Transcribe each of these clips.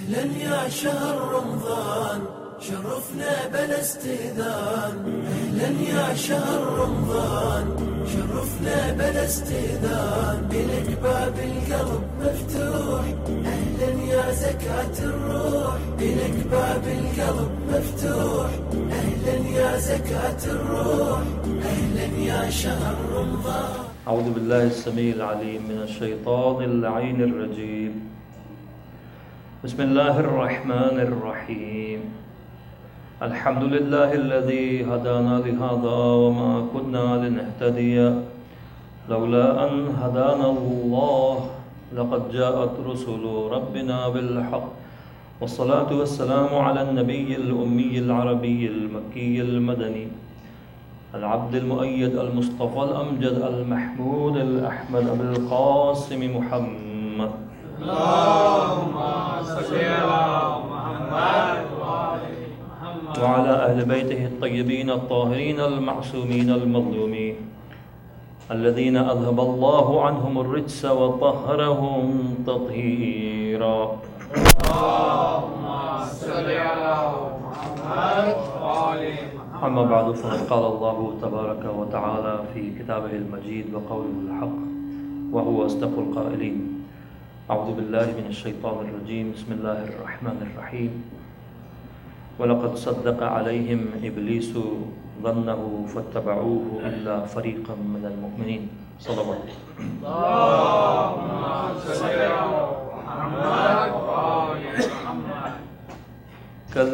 أهلا يا شهر رمضان شرفنا بلا استئذان. أهلا يا شهر رمضان شرفنا بلا استئذان. بلك باب القلب مفتوح أهلا يا زكاة الروح. بلك باب القلب مفتوح أهلا يا زكاة الروح. أهلا يا شهر رمضان. أعوذ بالله السميع العليم من الشيطان اللعين الرجيم. بسم الله الرحمن الرحيم. الحمد لله الذي هدانا لهذا وما كنا لنهتدي لولا أن هدانا الله لقد جاءت رسل ربنا بالحق والصلاة والسلام على النبي الأمي العربي المكي المدني العبد المؤيد المصطفى الأمجد المحمود الأحمد أبي القاسم محمد. اللهم صل على محمد وعلى أهل بيته الطيبين الطاهرين المعصومين المظلومين الذين أذهب الله عنهم الرجس وطهرهم تطهيرا. اللهم صل على محمد وعلى أما بعد فقد قال الله تبارك وتعالى في كتابه المجيد وقوله الحق وهو أصدق القائلين. أعوذ بالله من الشيطان الرجيم. بسم الله الرحمن الرحيم. ولقد صدق عليهم إبليس ظنه فاتبعوه إلا فريقا من المؤمنين. صلى الله عليه وسلم. اللهم صل على محمد وعلى محمد. کل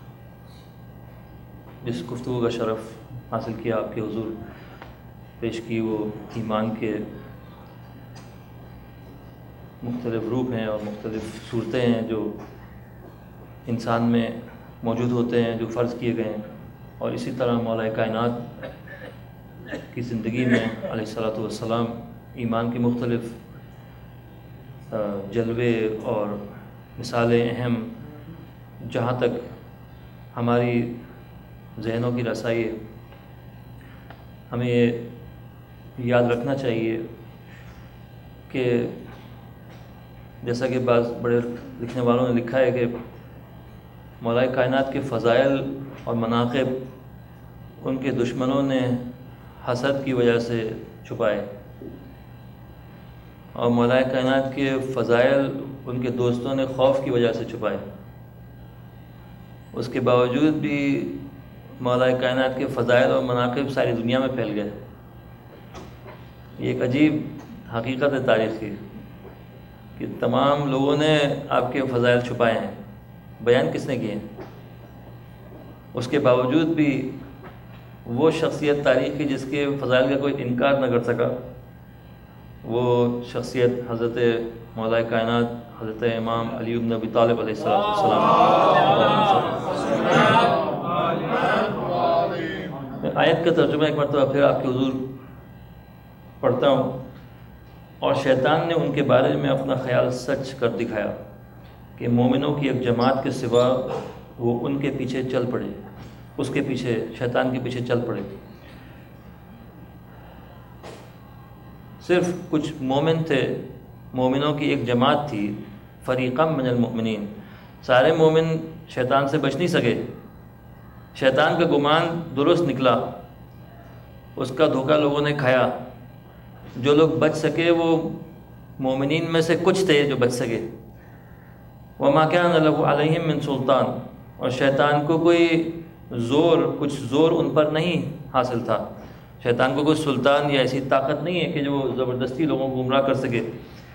جس گفتگو کا شرف حاصل کیا آپ کے حضور پیش کی وہ ایمان کے مختلف روپ ہیں اور مختلف صورتیں ہیں جو انسان میں موجود ہوتے ہیں جو فرض کیے گئے ہیں، اور اسی طرح مولا کائنات کی زندگی میں علیہ الصلاۃ والسلام ایمان کے مختلف جلوے اور مثالیں اہم جہاں تک ہماری ذہنوں کی رسائی ہے ہمیں یہ یاد رکھنا چاہیے کہ جیسا کہ بعض بڑے لکھنے والوں نے لکھا ہے کہ مولا کائنات کے فضائل اور مناقب ان کے دشمنوں نے حسد کی وجہ سے چھپائے، اور مولا کائنات کے فضائل ان کے دوستوں نے خوف کی وجہ سے چھپائے۔ اس کے باوجود بھی مولا کائنات کے فضائل اور مناقب ساری دنیا میں پھیل گئے۔ یہ ایک عجیب حقیقت ہے تاریخ کی کہ تمام لوگوں نے آپ کے فضائل چھپائے ہیں، بیان کس نے کیے ہیں؟ اس کے باوجود بھی وہ شخصیت تاریخ کی جس کے فضائل کا کوئی انکار نہ کر سکا، وہ شخصیت حضرت مولا کائنات حضرت امام علی بن ابی طالب علیہ السلام۔ میں آیت کا ترجمہ ایک مرتبہ پھر آپ کے حضور پڑھتا ہوں۔ اور شیطان نے ان کے بارے میں اپنا خیال سچ کر دکھایا کہ مومنوں کی ایک جماعت کے سوا وہ ان کے پیچھے چل پڑے، اس کے پیچھے شیطان کے پیچھے چل پڑے۔ صرف کچھ مومن تھے، مومنوں کی ایک جماعت تھی، فریقا من المؤمنین۔ سارے مومن شیطان سے بچ نہیں سکے، شیطان کا گمان درست نکلا، اس کا دھوکہ لوگوں نے کھایا۔ جو لوگ بچ سکے وہ مومنین میں سے کچھ تھے جو بچ سکے۔ وما كان له عليهم من سلطان، اور شیطان کو کوئی کچھ زور ان پر نہیں حاصل تھا۔ شیطان کو کوئی سلطان یا ایسی طاقت نہیں ہے کہ جو زبردستی لوگوں کو گمراہ کر سکے۔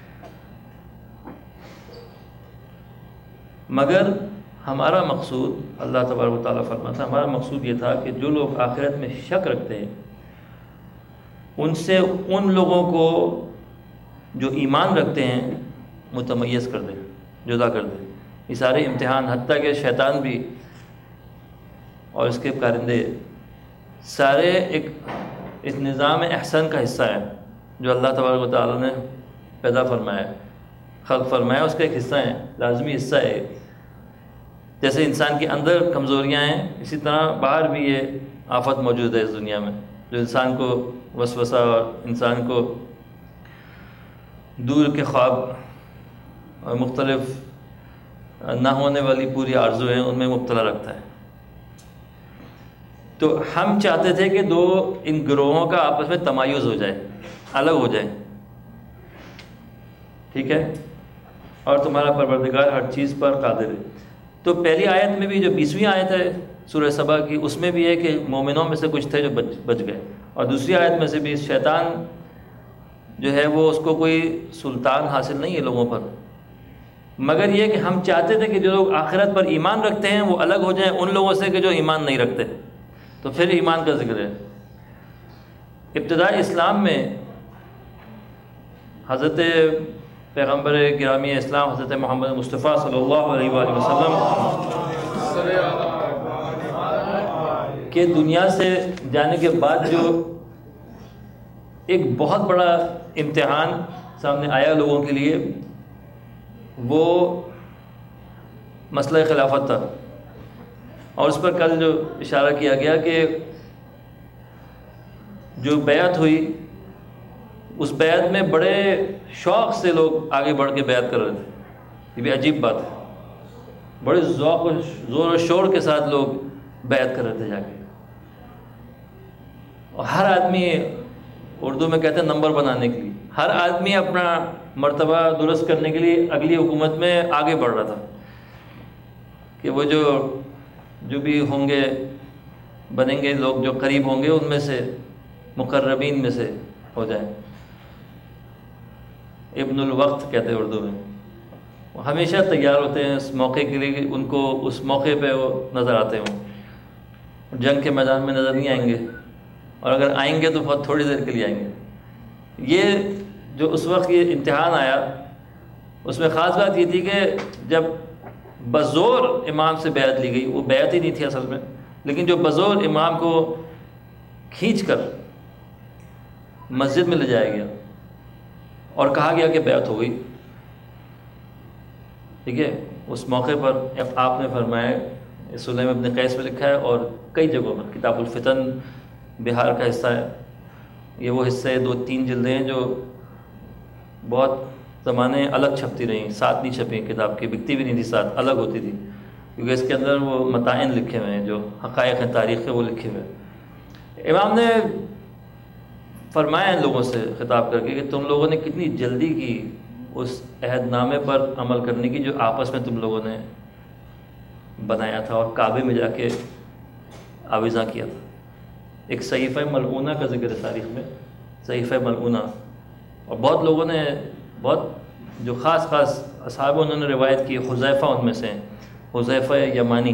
مگر ہمارا مقصود، اللہ تبارک و تعالیٰ فرماتا ہے، ہمارا مقصود یہ تھا کہ جو لوگ آخرت میں شک رکھتے ہیں ان سے ان لوگوں کو جو ایمان رکھتے ہیں متمیز کر دیں، جدا کر دیں۔ یہ سارے امتحان، حتیٰ کہ شیطان بھی اور اس کے کارندے سارے ایک اس نظام احسن کا حصہ ہیں جو اللہ تبارک و تعالیٰ نے پیدا فرمایا ہے، خلق فرمایا، اس کا ایک حصہ ہے، لازمی حصہ ہے۔ جیسے انسان کے اندر کمزوریاں ہیں، اسی طرح باہر بھی یہ آفت موجود ہے اس دنیا میں جو انسان کو وسوسہ اور انسان کو دور کے خواب اور مختلف نہ ہونے والی پوری آرزو ہیں ان میں مبتلا رکھتا ہے. تو ہم چاہتے تھے کہ ان گروہوں کا آپس میں تمایز ہو جائے، الگ ہو جائے، ٹھیک ہے، اور تمہارا پروردگار ہر چیز پر قادر ہے. تو پہلی آیت میں بھی جو 20ویں آیت ہے سورہ سبا کی، اس میں بھی ہے کہ مومنوں میں سے کچھ تھے جو بچ گئے، اور دوسری آیت میں سے بھی شیطان جو ہے وہ اس کو کوئی سلطان حاصل نہیں ہے لوگوں پر، مگر یہ کہ ہم چاہتے تھے کہ جو لوگ آخرت پر ایمان رکھتے ہیں وہ الگ ہو جائیں ان لوگوں سے کہ جو ایمان نہیں رکھتے. تو پھر ایمان کا ذکر ہے. ابتدائی اسلام میں حضرت پیغمبر گرامی اسلام حضرت محمد مصطفیٰ صلی اللہ علیہ وآلہ وسلم کے دنیا سے جانے کے بعد جو ایک بہت بڑا امتحان سامنے آیا لوگوں کے لیے، وہ مسئلہ خلافت تھا. اور اس پر کل جو اشارہ کیا گیا کہ جو بیعت ہوئی اس بیعت میں بڑے شوق سے لوگ آگے بڑھ کے بیعت کر رہے تھے. یہ بھی عجیب بات ہے، بڑے ذوق و زور و شور کے ساتھ لوگ بیعت کر رہے تھے جا کے. اور ہر آدمی، اردو میں کہتے ہیں نمبر بنانے کے لیے، ہر آدمی اپنا مرتبہ درست کرنے کے لیے اگلی حکومت میں آگے بڑھ رہا تھا کہ وہ جو بھی ہوں گے بنیں گے لوگ، جو قریب ہوں گے ان میں سے مقربین میں سے ہو جائیں. ابن الوقت کہتے ہیں اردو میں. وہ ہمیشہ تیار ہوتے ہیں اس موقع کے لیے، ان کو اس موقع پہ وہ نظر آتے ہوں. جنگ کے میدان میں نظر نہیں آئیں گے، اور اگر آئیں گے تو بہت تھوڑی دیر کے لیے آئیں گے. یہ جو اس وقت یہ امتحان آیا، اس میں خاص بات یہ تھی کہ جب بزور امام سے بیعت لی گئی، وہ بیعت ہی نہیں تھی اصل میں، لیکن جو بزور امام کو کھینچ کر مسجد میں لے جایا گیا اور کہا گیا کہ بیعت ہو گئی، ٹھیک ہے. اس موقع پر آپ نے فرمایا، سلیم ابن قیس میں لکھا ہے اور کئی جگہوں پر، کتاب الفتن بہار کا حصہ ہے. یہ وہ حصے 2-3 جلدیں ہیں جو بہت زمانے الگ چھپتی رہیں، ساتھ نہیں چھپیں، کتاب کی بکتی بھی نہیں تھی، ساتھ الگ ہوتی تھی، کیونکہ اس کے اندر وہ متائن لکھے ہوئے ہیں، جو حقائق ہیں تاریخ کے وہ لکھے ہوئے ہیں. امام نے فرمایا ان لوگوں سے خطاب کر کے کہ تم لوگوں نے کتنی جلدی کی اس عہد نامے پر عمل کرنے کی جو آپس میں تم لوگوں نے بنایا تھا اور کعبے میں جا کے آویزاں کیا تھا. ایک صحیفہ ملعونہ کا ذکر ہے تاریخ میں، صحیفہ ملعونہ، اور بہت لوگوں نے، بہت جو خاص اصحاب انہوں نے روایت کی. حذیفہ ان میں سے ہیں، حذیفہ یمانی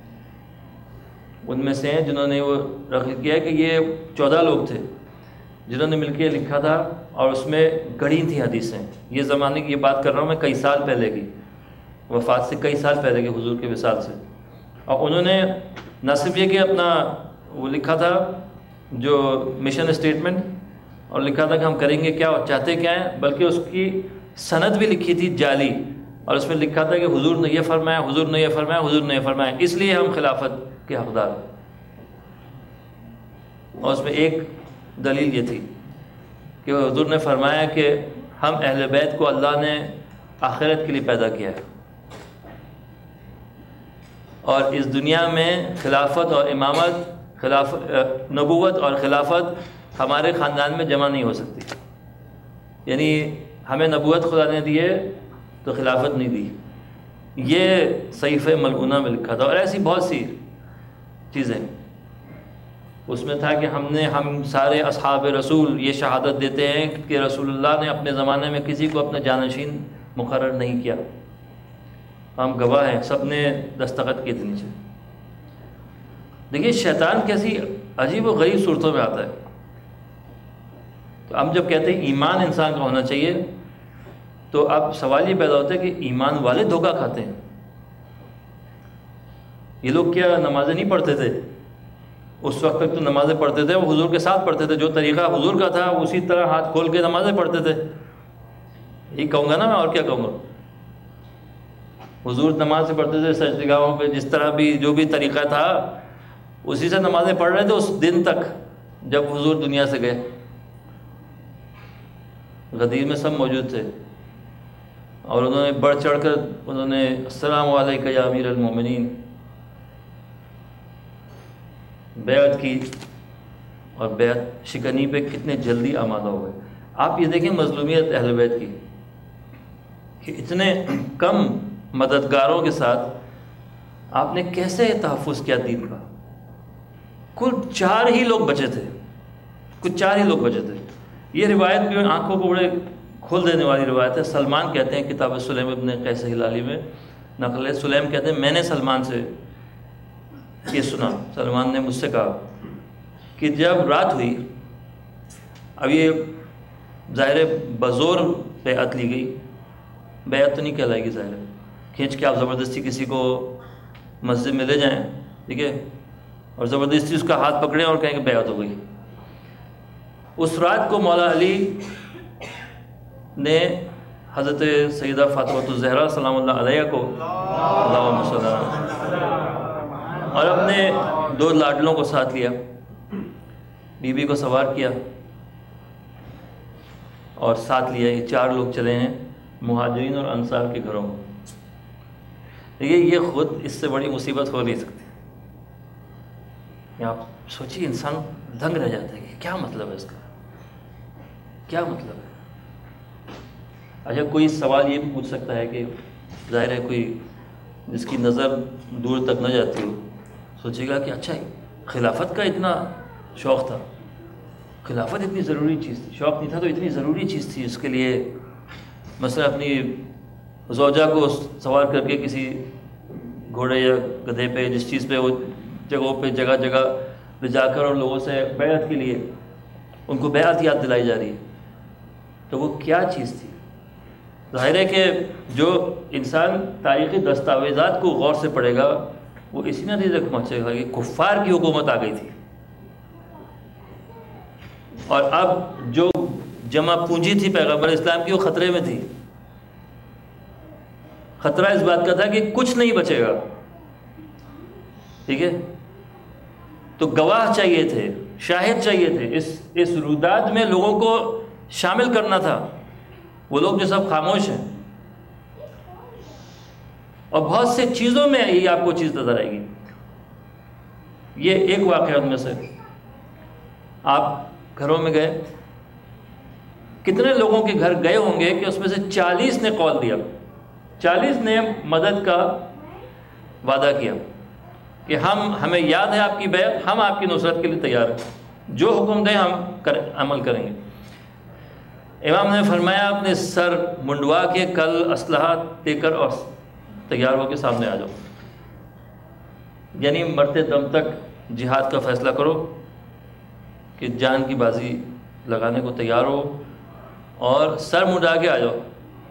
ان میں سے ہیں جنہوں نے وہ رقم کیا کہ یہ 14 لوگ تھے جنہوں نے مل کے لکھا تھا، اور اس میں گڑھی تھیں حدیثیں. یہ زمانے کی یہ بات کر رہا ہوں میں، کئی سال پہلے کی، وفات سے کئی سال پہلے کی، حضور کے وصال سے. اور انہوں نے نہ صرف یہ کہ اپنا وہ لکھا تھا جو مشن اسٹیٹمنٹ، اور لکھا تھا کہ ہم کریں گے کیا اور چاہتے کیا ہیں، بلکہ اس کی سند بھی لکھی تھی جعلی، اور اس میں لکھا تھا کہ حضور نے یہ فرمایا، حضور نے یہ فرمایا، حضور نے یہ فرمایا، اس لیے ہم خلافت کے حقدار ہیں. اور اس میں ایک دلیل یہ تھی کہ حضور نے فرمایا کہ ہم اہل بیت کو اللہ نے آخرت کے لیے پیدا کیا ہے، اور اس دنیا میں خلافت اور امامت، نبوت اور خلافت ہمارے خاندان میں جمع نہیں ہو سکتی. یعنی ہمیں نبوت خدا نے دی ہے تو خلافت نہیں دی. یہ صحیفہ ملعونہ میں لکھا تھا. اور ایسی بہت سی چیزیں اس میں تھا کہ ہم سارے اصحاب رسول یہ شہادت دیتے ہیں کہ رسول اللہ نے اپنے زمانے میں کسی کو اپنا جانشین مقرر نہیں کیا. ہم گواہ ہیں، سب نے دستخط کیے تھے نیچے. دیکھیے شیطان کیسی عجیب و غریب صورتوں میں آتا ہے. تو ہم جب کہتے ہیں ایمان انسان کا ہونا چاہیے، تو اب سوال یہ پیدا ہوتا ہے کہ ایمان والے دھوکہ کھاتے ہیں. یہ لوگ کیا نمازیں نہیں پڑھتے تھے؟ اس وقت تک تو نمازیں پڑھتے تھے، وہ حضور کے ساتھ پڑھتے تھے، جو طریقہ حضور کا تھا اسی طرح ہاتھ کھول کے نمازیں پڑھتے تھے. یہی کہوں گا نا میں، اور کیا کہوں گا. حضور نماز سے پڑھتے تھے سجدگاہوں پہ، جس طرح بھی جو بھی طریقہ تھا اسی سے نمازیں پڑھ رہے تھے اس دن تک جب حضور دنیا سے گئے. غدیر میں سب موجود تھے، اور انہوں نے بڑھ چڑھ کر انہوں نے السلام علیکم یا امیر المومنین بیعت کی، اور بیعت شکنی پہ کتنے جلدی آمادہ ہو گئے۔ آپ یہ دیکھیں مظلومیت اہل بیت کی، کہ اتنے کم مددگاروں کے ساتھ آپ نے کیسے تحفظ کیا دین کا۔ کل 4 ہی لوگ بچے تھے، کچھ 4 ہی لوگ بچے تھے۔ یہ روایت بھی آنکھوں کو بڑے کھول دینے والی روایت ہے۔ سلمان کہتے ہیں کتاب سلیم ابن قیس ہلالی میں نقل ہے، سلیم کہتے ہیں میں نے سلمان سے یہ سنا، سلمان نے مجھ سے کہا کہ جب رات ہوئی، اب یہ ظاہر بزور بیعت لی گئی، بیعت تو نہیں کہلائے گی ظاہر، کھینچ کے آپ زبردستی کسی کو مسجد میں لے جائیں، ٹھیک ہے، اور زبردستی اس کا ہاتھ پکڑیں اور کہیں کہ بیعت ہو گئی۔ اس رات کو مولا علی نے حضرت سیدہ فاطمہ الزہرا سلام اللہ علیہ کو اللہم صلی اور اپنے 2 لاڈلوں کو ساتھ لیا، بی بی کو سوار کیا اور ساتھ لیا۔ یہ 4 لوگ چلے ہیں مہاجرین اور انصار کے گھروں میں۔ دیکھیے یہ خود اس سے بڑی مصیبت ہو نہیں سکتی۔ آپ سوچیے، انسان دنگ رہ جاتا ہے کہ کیا مطلب ہے اس کا، کیا مطلب ہے۔ اچھا کوئی سوال یہ بھی پوچھ سکتا ہے کہ ظاہر ہے کوئی جس کی نظر دور تک نہ جاتی ہو سوچے گا کہ اچھا خلافت کا اتنا شوق تھا، خلافت اتنی ضروری چیز تھی، شوق نہیں تھا تو اتنی ضروری چیز تھی اس کے لیے، مثلا اپنی زوجہ کو سوار کر کے کسی گھوڑے یا گدھے پہ جس چیز پہ وہ جگہوں پہ جگہ جگہ لے جا کر اور لوگوں سے بیعت کے لیے ان کو بیعت یاد دلائی جا رہی ہے، تو وہ کیا چیز تھی۔ ظاہر ہے کہ جو انسان تاریخی دستاویزات کو غور سے پڑھے گا وہ اسی نتیجے تک پہنچے گا کہ کفار کی حکومت آ گئی تھی، اور اب جو جمع پونجی تھی پیغمبر اسلام کی وہ خطرے میں تھی۔ خطرہ اس بات کا تھا کہ کچھ نہیں بچے گا، ٹھیک ہے، تو گواہ چاہیے تھے، شاہد چاہیے تھے، اس روداد میں لوگوں کو شامل کرنا تھا، وہ لوگ جو سب خاموش ہیں۔ اور بہت سے چیزوں میں یہ آپ کو چیز نظر آئے گی۔ یہ ایک واقعہ ان میں سے، آپ گھروں میں گئے، کتنے لوگوں کے گھر گئے ہوں گے کہ اس میں سے 40 نے قول دیا، 40 نے مدد کا وعدہ کیا کہ ہمیں یاد ہے آپ کی بیعت، ہم آپ کی نصرت کے لیے تیار ہیں، جو حکم دیں ہم عمل کریں گے۔ امام نے فرمایا اپنے سر منڈوا کے کل اسلحہ دے کر اور تیار ہو کے سامنے آ جاؤ، یعنی مرتے دم تک جہاد کا فیصلہ کرو کہ جان کی بازی لگانے کو تیار ہو، اور سر منڈا کے آ جاؤ۔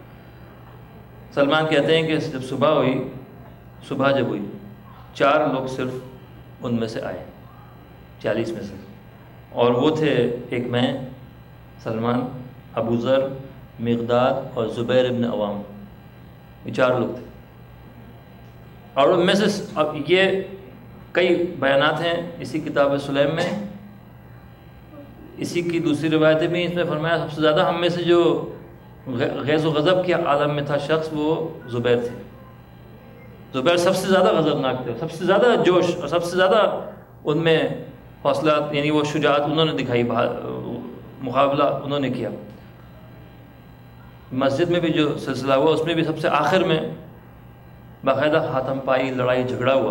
سلمان کہتے ہیں کہ جب صبح جب ہوئی 4 لوگ صرف ان میں سے آئے 40 میں سے، اور وہ تھے ایک میں، سلمان، ابو ذر، مقداد اور زبیر ابن عوام، یہ 4 لوگ تھے۔ اور ان میں سے اب یہ کئی بیانات ہیں اسی کتاب سلیم میں، اسی کی دوسری روایتیں بھی، اس میں فرمایا سب سے زیادہ ہم میں سے جو غیظ و غضب کے عالم میں تھا شخص وہ زبیر تھے۔ زبیر سب سے زیادہ غضبناک تھے، سب سے زیادہ جوش اور سب سے زیادہ ان میں حوصلہ، یعنی وہ شجاعت انہوں نے دکھائی، مقابلہ انہوں نے کیا۔ مسجد میں بھی جو سلسلہ ہوا اس میں بھی سب سے آخر میں باقاعدہ ہاتھم پائی، لڑائی جھگڑا ہوا،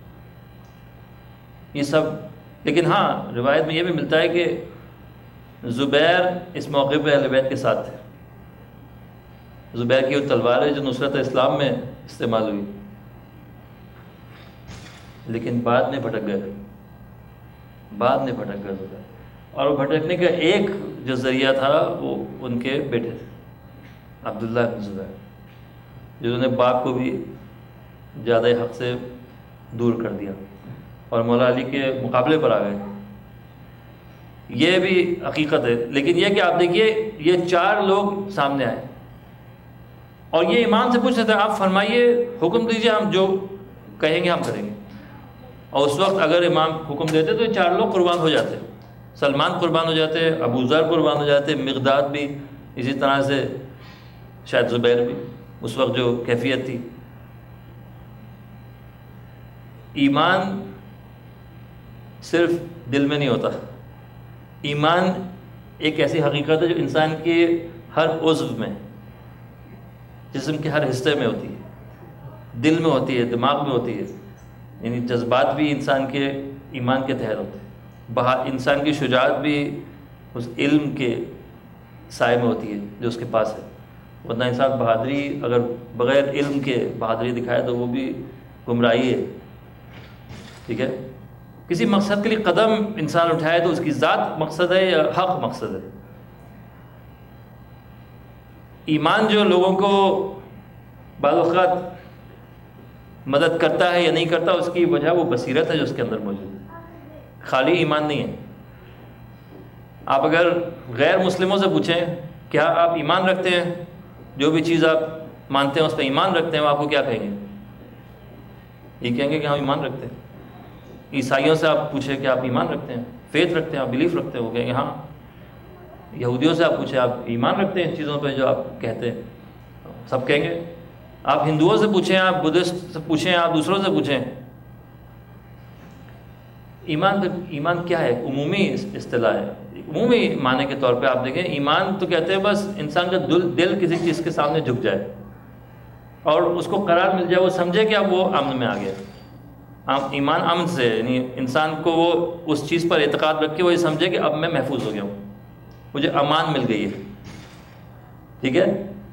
یہ سب۔ لیکن ہاں روایت میں یہ بھی ملتا ہے کہ زبیر اس موقع پہ اہل بیت کے ساتھ تھے۔ زبیر کی وہ تلوار ہے جو نصرت اسلام میں استعمال ہوئی، لیکن بعد میں بھٹک گئے زبیر، اور وہ بھٹکنے کا ایک جو ذریعہ تھا وہ ان کے بیٹے تھے عبداللہ بن زبیر، جنہوں نے باپ کو بھی زیادہ حق سے دور کر دیا اور مولا علی کے مقابلے پر آ گئے۔ یہ بھی حقیقت ہے، لیکن یہ کہ آپ دیکھیے یہ 4 لوگ سامنے آئے اور یہ امام سے پوچھ رہے تھے آپ فرمائیے، حکم دیجیے، ہم جو کہیں گے ہم کریں گے۔ اور اس وقت اگر امام حکم دیتے تو یہ 4 لوگ قربان ہو جاتے، سلمان قربان ہو جاتے، ابو ذر قربان ہو جاتے، مقداد بھی، اسی طرح سے شاید زبیر بھی۔ اس وقت جو کیفیت تھی. ایمان صرف دل میں نہیں ہوتا. ایمان ایک ایسی حقیقت ہے جو انسان کے ہر عضو میں، جسم کے ہر حصے میں ہوتی ہے. دل میں ہوتی ہے، دماغ میں ہوتی ہے. یعنی جذبات بھی انسان کے ایمان کے تحت ہوتے ہیں. انسان کی شجاعت بھی اس علم کے سائے میں ہوتی ہے جو اس کے پاس ہے. ورنہ انسان بہادری اگر بغیر علم کے بہادری دکھائے تو وہ بھی گمراہی ہے. ٹھیک ہے. کسی مقصد کے لیے قدم انسان اٹھائے تو اس کی ذات مقصد ہے یا حق مقصد ہے. ایمان جو لوگوں کو بعض اوقات مدد کرتا ہے یا نہیں کرتا، اس کی وجہ وہ بصیرت ہے جو اس کے اندر موجود ہے. خالی ایمان نہیں ہے. آپ اگر غیر مسلموں سے پوچھیں کیا آپ ایمان رکھتے ہیں، جو بھی چیز آپ مانتے ہیں اس پہ ایمان رکھتے ہیں، وہ آپ کو کیا کہیں گے؟ یہ کہیں گے کہ ہم ایمان رکھتے ہیں. عیسائیوں سے آپ پوچھیں کہ آپ ایمان رکھتے ہیں، فیتھ رکھتے ہیں، آپ بلیف رکھتے ہیں، وہ کہیں گے ہاں. یہودیوں سے آپ پوچھیں آپ ایمان رکھتے ہیں ان چیزوں پہ جو آپ کہتے ہیں، سب کہیں گے. آپ ہندوؤں سے پوچھیں، آپ بدھسٹ سے پوچھیں، آپ دوسروں سے پوچھیں. ایمان کیا ہے؟ عمومی اصطلاح ہے. عمومی معنی کے طور پہ آپ دیکھیں، ایمان تو کہتے ہیں بس انسان کا دل کسی چیز کے سامنے جھک جائے اور اس کو قرار مل جائے، وہ سمجھے کہ اب وہ امن میں آ گیا. ایمان امن سے، یعنی انسان کو وہ اس چیز پر اعتقاد رکھ کے وہ یہ سمجھے کہ اب میں محفوظ ہو گیا ہوں، مجھے امان مل گئی ہے. ٹھیک ہے.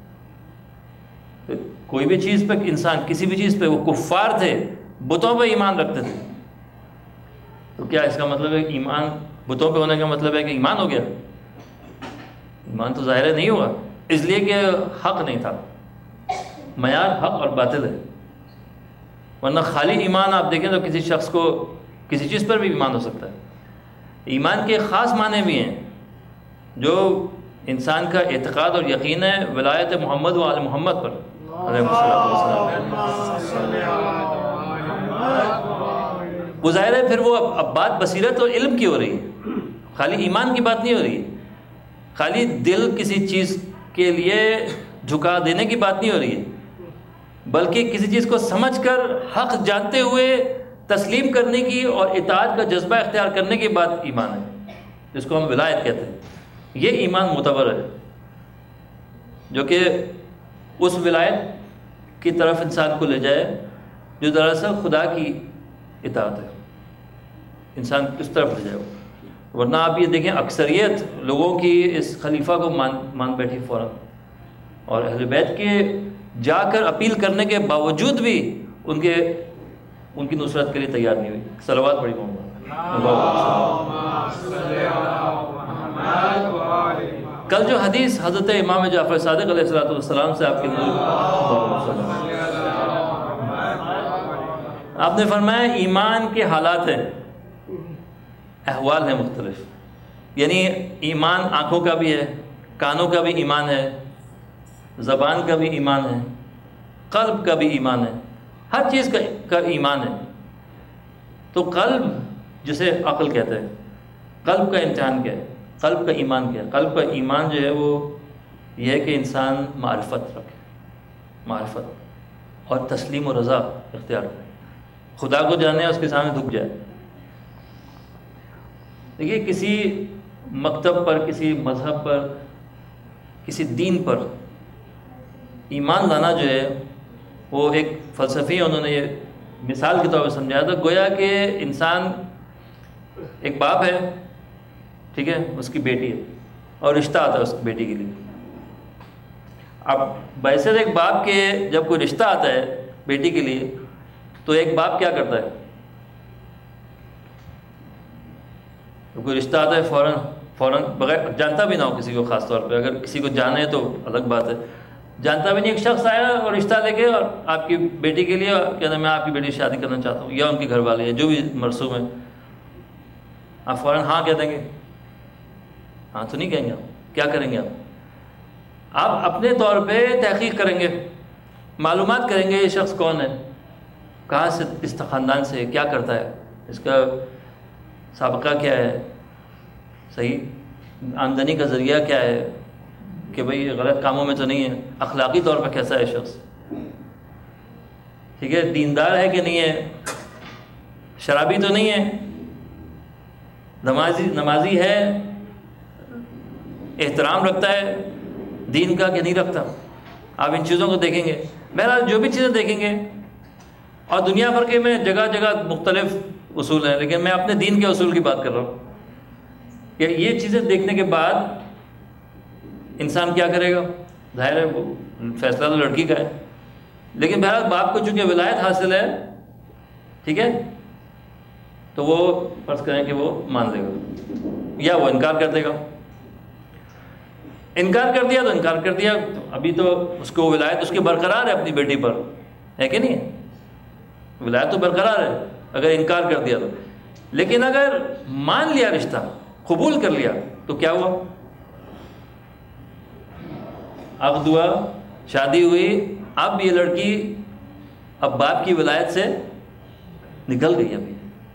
کوئی بھی چیز پہ انسان، کسی بھی چیز پہ، وہ کفار تھے، بتوں پہ ایمان رکھتے تھے، تو کیا اس کا مطلب ہے کہ ایمان بتوں پہ ہونے کا مطلب ہے کہ ایمان ہو گیا؟ ایمان تو ظاہر نہیں ہوا، اس لیے کہ حق نہیں تھا. معیار حق اور باطل ہے. ورنہ خالی ایمان آپ دیکھیں تو کسی شخص کو کسی چیز پر بھی ایمان ہو سکتا ہے. ایمان کے خاص معنی بھی ہیں جو انسان کا اعتقاد اور یقین ہے ولایت محمد و آل محمد پر علیہ السلام. وہ ظاہر ہے پھر وہ اب بات بصیرت اور علم کی ہو رہی ہے، خالی ایمان کی بات نہیں ہو رہی ہے. خالی دل کسی چیز کے لیے جھکا دینے کی بات نہیں ہو رہی ہے، بلکہ کسی چیز کو سمجھ کر حق جانتے ہوئے تسلیم کرنے کی اور اطاعت کا جذبہ اختیار کرنے کی بات ایمان ہے، جس کو ہم ولایت کہتے ہیں. یہ ایمان معتبر ہے جو کہ اس ولایت کی طرف انسان کو لے جائے جو دراصل خدا کی اطاعت ہے. انسان کس طرف لے جائے. ورنہ آپ یہ دیکھیں اکثریت لوگوں کی اس خلیفہ کو مان بیٹھی فوراً، اور اہل بیت کے جا کر اپیل کرنے کے باوجود بھی ان کی نصرت کے لیے تیار نہیں ہوئی. صلوات پڑھی محمد. کل جو حدیث حضرت امام جعفر صادق علیہ السلام سے آپ کے آپ نے فرمایا ایمان کے حالات ہیں، احوال ہیں مختلف. یعنی ایمان آنکھوں کا بھی ہے، کانوں کا بھی ایمان ہے، زبان کا بھی ایمان ہے، قلب کا بھی ایمان ہے، ہر چیز کا ایمان ہے. تو قلب جسے عقل کہتے ہیں، قلب کا امتحان کیا ہے؟ قلب کا ایمان کیا ہے؟ قلب کا ایمان جو ہے وہ یہ ہے کہ انسان معرفت رکھے، معرفت اور تسلیم و رضا اختیار کرے، خدا کو جانے اس کے سامنے جھک جائے. دیکھیے کسی مکتب پر، کسی مذہب پر، کسی دین پر ایمان لانا جو ہے وہ ایک فلسفی، انہوں نے یہ مثال کے طور پر سمجھایا تھا. گویا کہ انسان ایک باپ ہے، ٹھیک ہے، اس کی بیٹی ہے اور رشتہ آتا ہے اس کی بیٹی کے لیے. اب بحیثیت ایک باپ کے جب کوئی رشتہ آتا ہے بیٹی کے لیے تو ایک باپ کیا کرتا ہے؟ جب کوئی رشتہ آتا ہے فوراً بغیر جانتا بھی نہ ہو کسی کو، خاص طور پہ اگر کسی کو جانے تو الگ بات ہے، جانتا بھی نہیں، ایک شخص آیا اور رشتہ لے کے اور آپ کی بیٹی کے لیے کہنا میں آپ کی بیٹی سے شادی کرنا چاہتا ہوں، یا ان کے گھر والے ہیں جو بھی مرسوم ہے، آپ فوراً ہاں کہہ دیں گے؟ ہاں تو نہیں کہیں گے. آپ کیا کریں گے؟ آپ اپنے طور پہ تحقیق کریں گے، معلومات کریں گے یہ شخص کون ہے، کہاں سے، اس خاندان سے، کیا کرتا ہے، اس کا سابقہ کیا ہے، صحیح آمدنی کا ذریعہ کیا ہے، کہ بھئی یہ غلط کاموں میں تو نہیں ہے، اخلاقی طور پر کیسا ہے شخص، ٹھیک ہے، دیندار ہے کہ نہیں ہے، شرابی تو نہیں ہے، نمازی ہے، احترام رکھتا ہے دین کا کہ نہیں رکھتا. آپ ان چیزوں کو دیکھیں گے. بہرحال جو بھی چیزیں دیکھیں گے، اور دنیا بھر کے میں جگہ جگہ مختلف اصول ہیں، لیکن میں اپنے دین کے اصول کی بات کر رہا ہوں کہ یہ چیزیں دیکھنے کے بعد انسان کیا کرے گا. ظاہر ہے وہ فیصلہ تو لڑکی کا ہے، لیکن بہرحال باپ کو چونکہ ولایت حاصل ہے، ٹھیک ہے، تو وہ فرض کریں کہ وہ مان لے گا یا وہ انکار کر دے گا. انکار کر دیا تو انکار کر دیا، ابھی تو اس کو ولایت اس کی برقرار ہے اپنی بیٹی پر، ہے کہ نہیں؟ ولایت تو برقرار ہے اگر انکار کر دیا تو. لیکن اگر مان لیا رشتہ، قبول کر لیا، تو کیا ہوا؟ عقد ہوا، شادی ہوئی، اب یہ لڑکی اب باپ کی ولایت سے نکل گئی. ابھی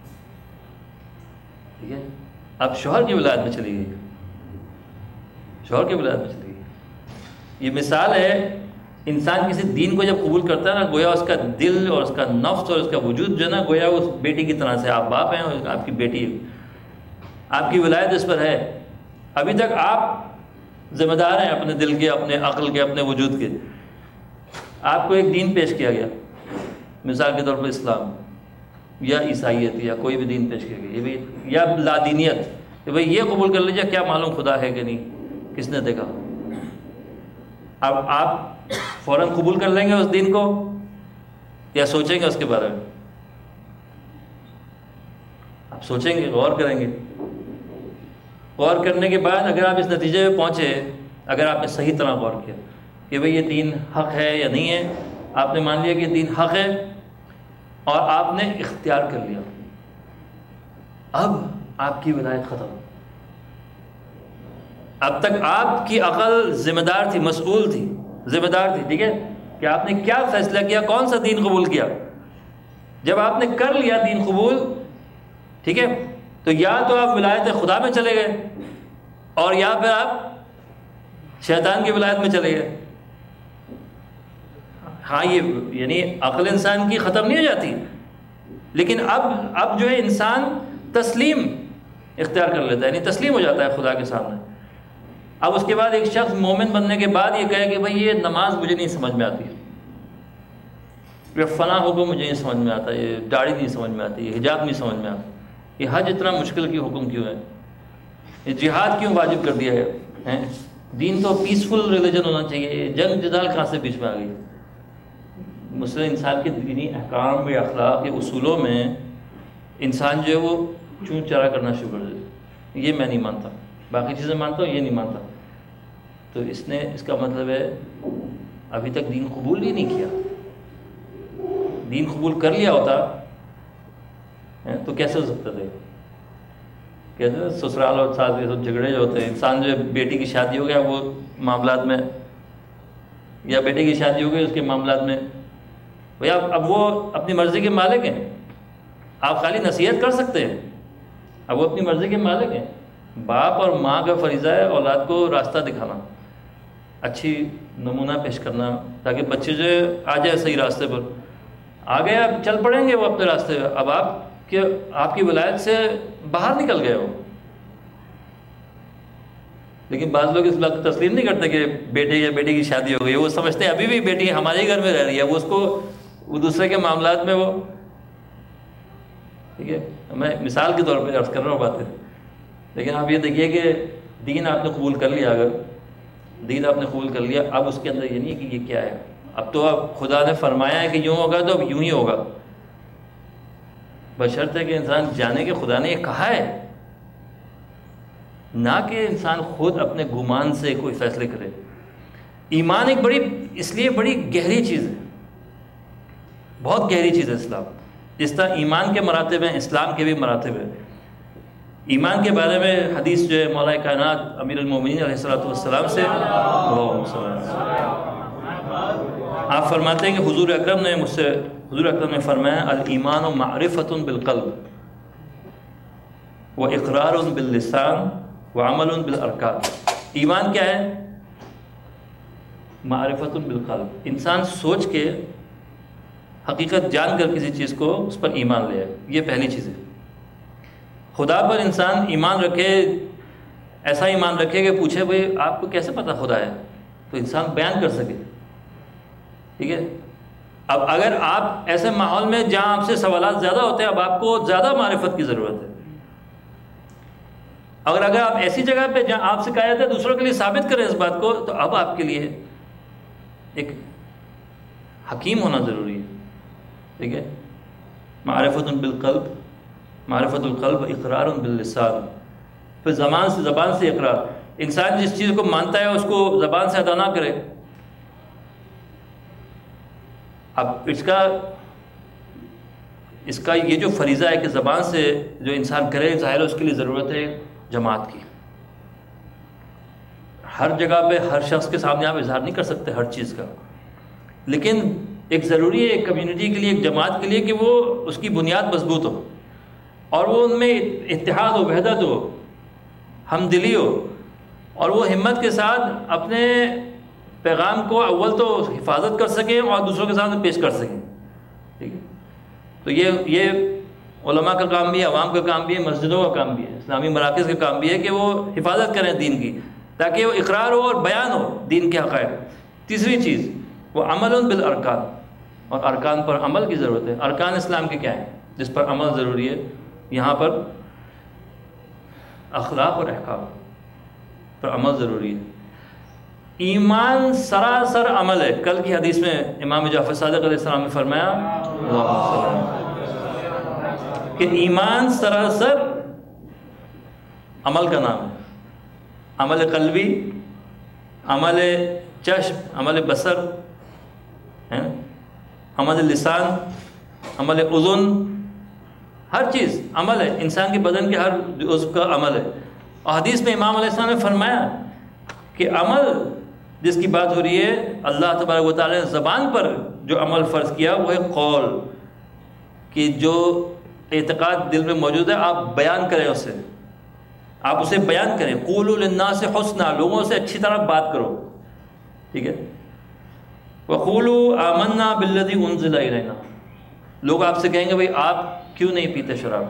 ٹھیک ہے، اب شوہر کی ولایت میں چلی گئی، شوہر کی ولایت میں چلی گئی. یہ مثال ہے، انسان کسی دین کو جب قبول کرتا ہے نا، گویا اس کا دل اور اس کا نفس اور اس کا وجود جو ہے نا، گویا اس بیٹی کی طرح سے. آپ باپ ہیں اور آپ کی بیٹی، آپ کی ولایت اس پر ہے. ابھی تک آپ ذمہ دار ہیں اپنے دل کے، اپنے عقل کے، اپنے وجود کے. آپ کو ایک دین پیش کیا گیا، مثال کے طور پر اسلام یا عیسائیت یا کوئی بھی دین پیش کیا گیا، یہ بھی یا لادینیت، کہ بھئی یہ قبول کر لیجیے، کیا معلوم خدا ہے کہ نہیں، کس نے دیکھا. اب آپ فوراً قبول کر لیں گے اس دین کو یا سوچیں گے اس کے بارے میں؟ آپ سوچیں گے، غور کریں گے. غور کرنے کے بعد اگر آپ اس نتیجے میں پہنچے، اگر آپ نے صحیح طرح غور کیا کہ بھئی یہ دین حق ہے یا نہیں ہے، آپ نے مان لیا کہ دین حق ہے اور آپ نے اختیار کر لیا، اب آپ کی ولایت ختم. اب تک آپ کی عقل ذمہ دار تھی، مسئول تھی، ذمہ دار تھی، ٹھیک ہے، کہ آپ نے کیا فیصلہ کیا، کون سا دین قبول کیا. جب آپ نے کر لیا دین قبول، ٹھیک ہے، تو یا تو آپ ولایت خدا میں چلے گئے اور یا پھر آپ شیطان کی ولایت میں چلے گئے. ہاں، یہ یعنی عقل انسان کی ختم نہیں ہو جاتی، لیکن اب جو ہے انسان تسلیم اختیار کر لیتا ہے، یعنی تسلیم ہو جاتا ہے خدا کے سامنے. اب اس کے بعد ایک شخص مومن بننے کے بعد یہ کہے کہ بھئی یہ نماز مجھے نہیں سمجھ میں آتی، یہ فلاں حکم مجھے نہیں سمجھ میں آتا، یہ داڑھی نہیں سمجھ میں آتی، یہ حجاب نہیں سمجھ میں آتا، یہ حج اتنا مشکل کی حکم کیوں ہے، یہ جہاد کیوں واجب کر دیا ہے، دین تو پیسفل ریلیجن ہونا چاہیے، جنگ جدال کہاں سے بیچ میں آ گئی. مسلم انسان کے دینی احکام یا اخلاق کے اصولوں میں انسان جو ہے وہ چون چرا کرنا شروع کر دیتا، یہ میں نہیں مانتا، باقی چیزیں مانتا ہوں، یہ نہیں مانتا. تو اس کا مطلب ہے ابھی تک دین قبول ہی نہیں کیا. دین قبول کر لیا ہوتا تو کیسے ہو سکتا تھا؟ کہتے ہیں سسرال اور ساس کے سب جھگڑے جو ہوتے ہیں، انسان جو ہے بیٹی کی شادی ہو گیا وہ معاملات میں، یا بیٹے کی شادی ہو گئی اس کے معاملات میں، بھیا اب وہ اپنی مرضی کے مالک ہیں، آپ خالی نصیحت کر سکتے ہیں، اب وہ اپنی مرضی کے مالک ہیں. باپ اور ماں کا فریضہ ہے اولاد کو راستہ دکھانا، اچھی نمونہ پیش کرنا، تاکہ بچے جو آ جائے صحیح راستے پر. آ گئے، اب چل پڑیں گے وہ اپنے راستے پہ. اب آپ کی ولایت سے باہر نکل گئے ہو. لیکن بعض لوگ اس بات کو تسلیم نہیں کرتے کہ بیٹے یا بیٹی کی شادی ہو گئی، وہ سمجھتے ہیں ابھی بھی بیٹی ہمارے ہی گھر میں رہ رہی ہے، وہ دوسرے کے معاملات میں وہ، ٹھیک ہے، میں مثال کے طور پہ عرض کر رہا ہوں باتیں. لیکن آپ یہ دیکھیے کہ دین آپ نے قبول کر لیا، اگر دین آپ نے قبول کر لیا، اب اس کے اندر یہ نہیں ہے کہ یہ کیا ہے، اب تو اب خدا نے فرمایا ہے کہ یوں ہوگا تو اب یوں ہی ہوگا، بشرط ہے کہ انسان جانے کہ خدا نے یہ کہا ہے، نہ کہ انسان خود اپنے گمان سے کوئی فیصلے کرے. ایمان ایک اس لیے بڑی گہری چیز ہے، بہت گہری چیز ہے اسلام. جس طرح ایمان کے مراتب ہیں، اسلام کے بھی مراتب ہیں. ایمان کے بارے میں حدیث جو ہے مولا کائنات امیر المومنین علیہ السلام سے آپ فرماتے ہیں کہ حضور اکرم نے فرمایا الایمان معرفۃ بالقلب و اقرار باللسان و عمل بالارکان. ایمان کیا ہے؟ معرفت بالقلب، انسان سوچ کے حقیقت جان کر کسی چیز کو اس پر ایمان لے آئے، یہ پہلی چیز ہے۔ خدا پر انسان ایمان رکھے، ایسا ایمان رکھے کہ پوچھے بھائی آپ کو کیسے پتہ خدا ہے، تو انسان بیان کر سکے، ٹھیک ہے۔ اب اگر آپ ایسے ماحول میں جہاں آپ سے سوالات زیادہ ہوتے ہیں، اب آپ کو زیادہ معرفت کی ضرورت ہے۔ اگر آپ ایسی جگہ پہ جہاں آپ سے کہا جاتا ہے دوسروں کے لیے ثابت کریں اس بات کو، تو اب آپ کے لیے ایک حکیم ہونا ضروری ہے، ٹھیک ہے۔ معرفت بالقلب، معرفت القلب اقرار باللسان، پھر زبان سے اقرار۔ انسان جس چیز کو مانتا ہے اس کو زبان سے ادا نہ کرے۔ اب اس کا یہ جو فریضہ ہے کہ زبان سے جو انسان کرے، ظاہر ہے اس کے لیے ضرورت ہے جماعت کی۔ ہر جگہ پہ ہر شخص کے سامنے آپ اظہار نہیں کر سکتے ہر چیز کا، لیکن ایک ضروری ہے ایک کمیونٹی کے لیے، ایک جماعت کے لیے، کہ وہ اس کی بنیاد مضبوط ہو اور وہ ان میں اتحاد ہو، وحدت ہو، ہمدلی ہو، اور وہ ہمت کے ساتھ اپنے پیغام کو اول تو حفاظت کر سکیں اور دوسروں کے سامنے پیش کر سکیں، ٹھیک ہے۔ تو یہ علماء کا کام بھی ہے، عوام کا کام بھی ہے، مسجدوں کا کام بھی ہے، اسلامی مراکز کا کام بھی ہے کہ وہ حفاظت کریں دین کی، تاکہ وہ اقرار ہو اور بیان ہو دین کے حقائق۔ تیسری چیز وہ عمل بالارکان، اور ارکان پر عمل کی ضرورت ہے۔ ارکان اسلام کے کیا ہیں جس پر عمل ضروری ہے؟ یہاں پر اخلاق اور احکام پر عمل ضروری ہے۔ ایمان سراسر عمل ہے۔ کل کی حدیث میں امام جعفر صادق علیہ السلام نے فرمایا کہ ایمان سراسر عمل کا نام ہے۔ عمل قلبی، عمل چشم، عمل بصر، عمل لسان، عمل اذن، ہر چیز عمل ہے۔ انسان کے بدن کے ہر عضو کا عمل ہے۔ اور حدیث میں امام علیہ السلام نے فرمایا کہ عمل جس کی بات ہو رہی ہے، اللہ تبارک و تعالیٰ نے زبان پر جو عمل فرض کیا وہ ہے قول، کہ جو اعتقاد دل میں موجود ہے آپ بیان کریں، آپ اسے بیان کریں۔ قولوا للناس حسنا، لوگوں سے اچھی طرح بات کرو، ٹھیک ہے۔ وقولوا آمنا بالذی انزل الینا، لوگ آپ سے کہیں گے بھائی آپ کیوں نہیں پیتے شراب،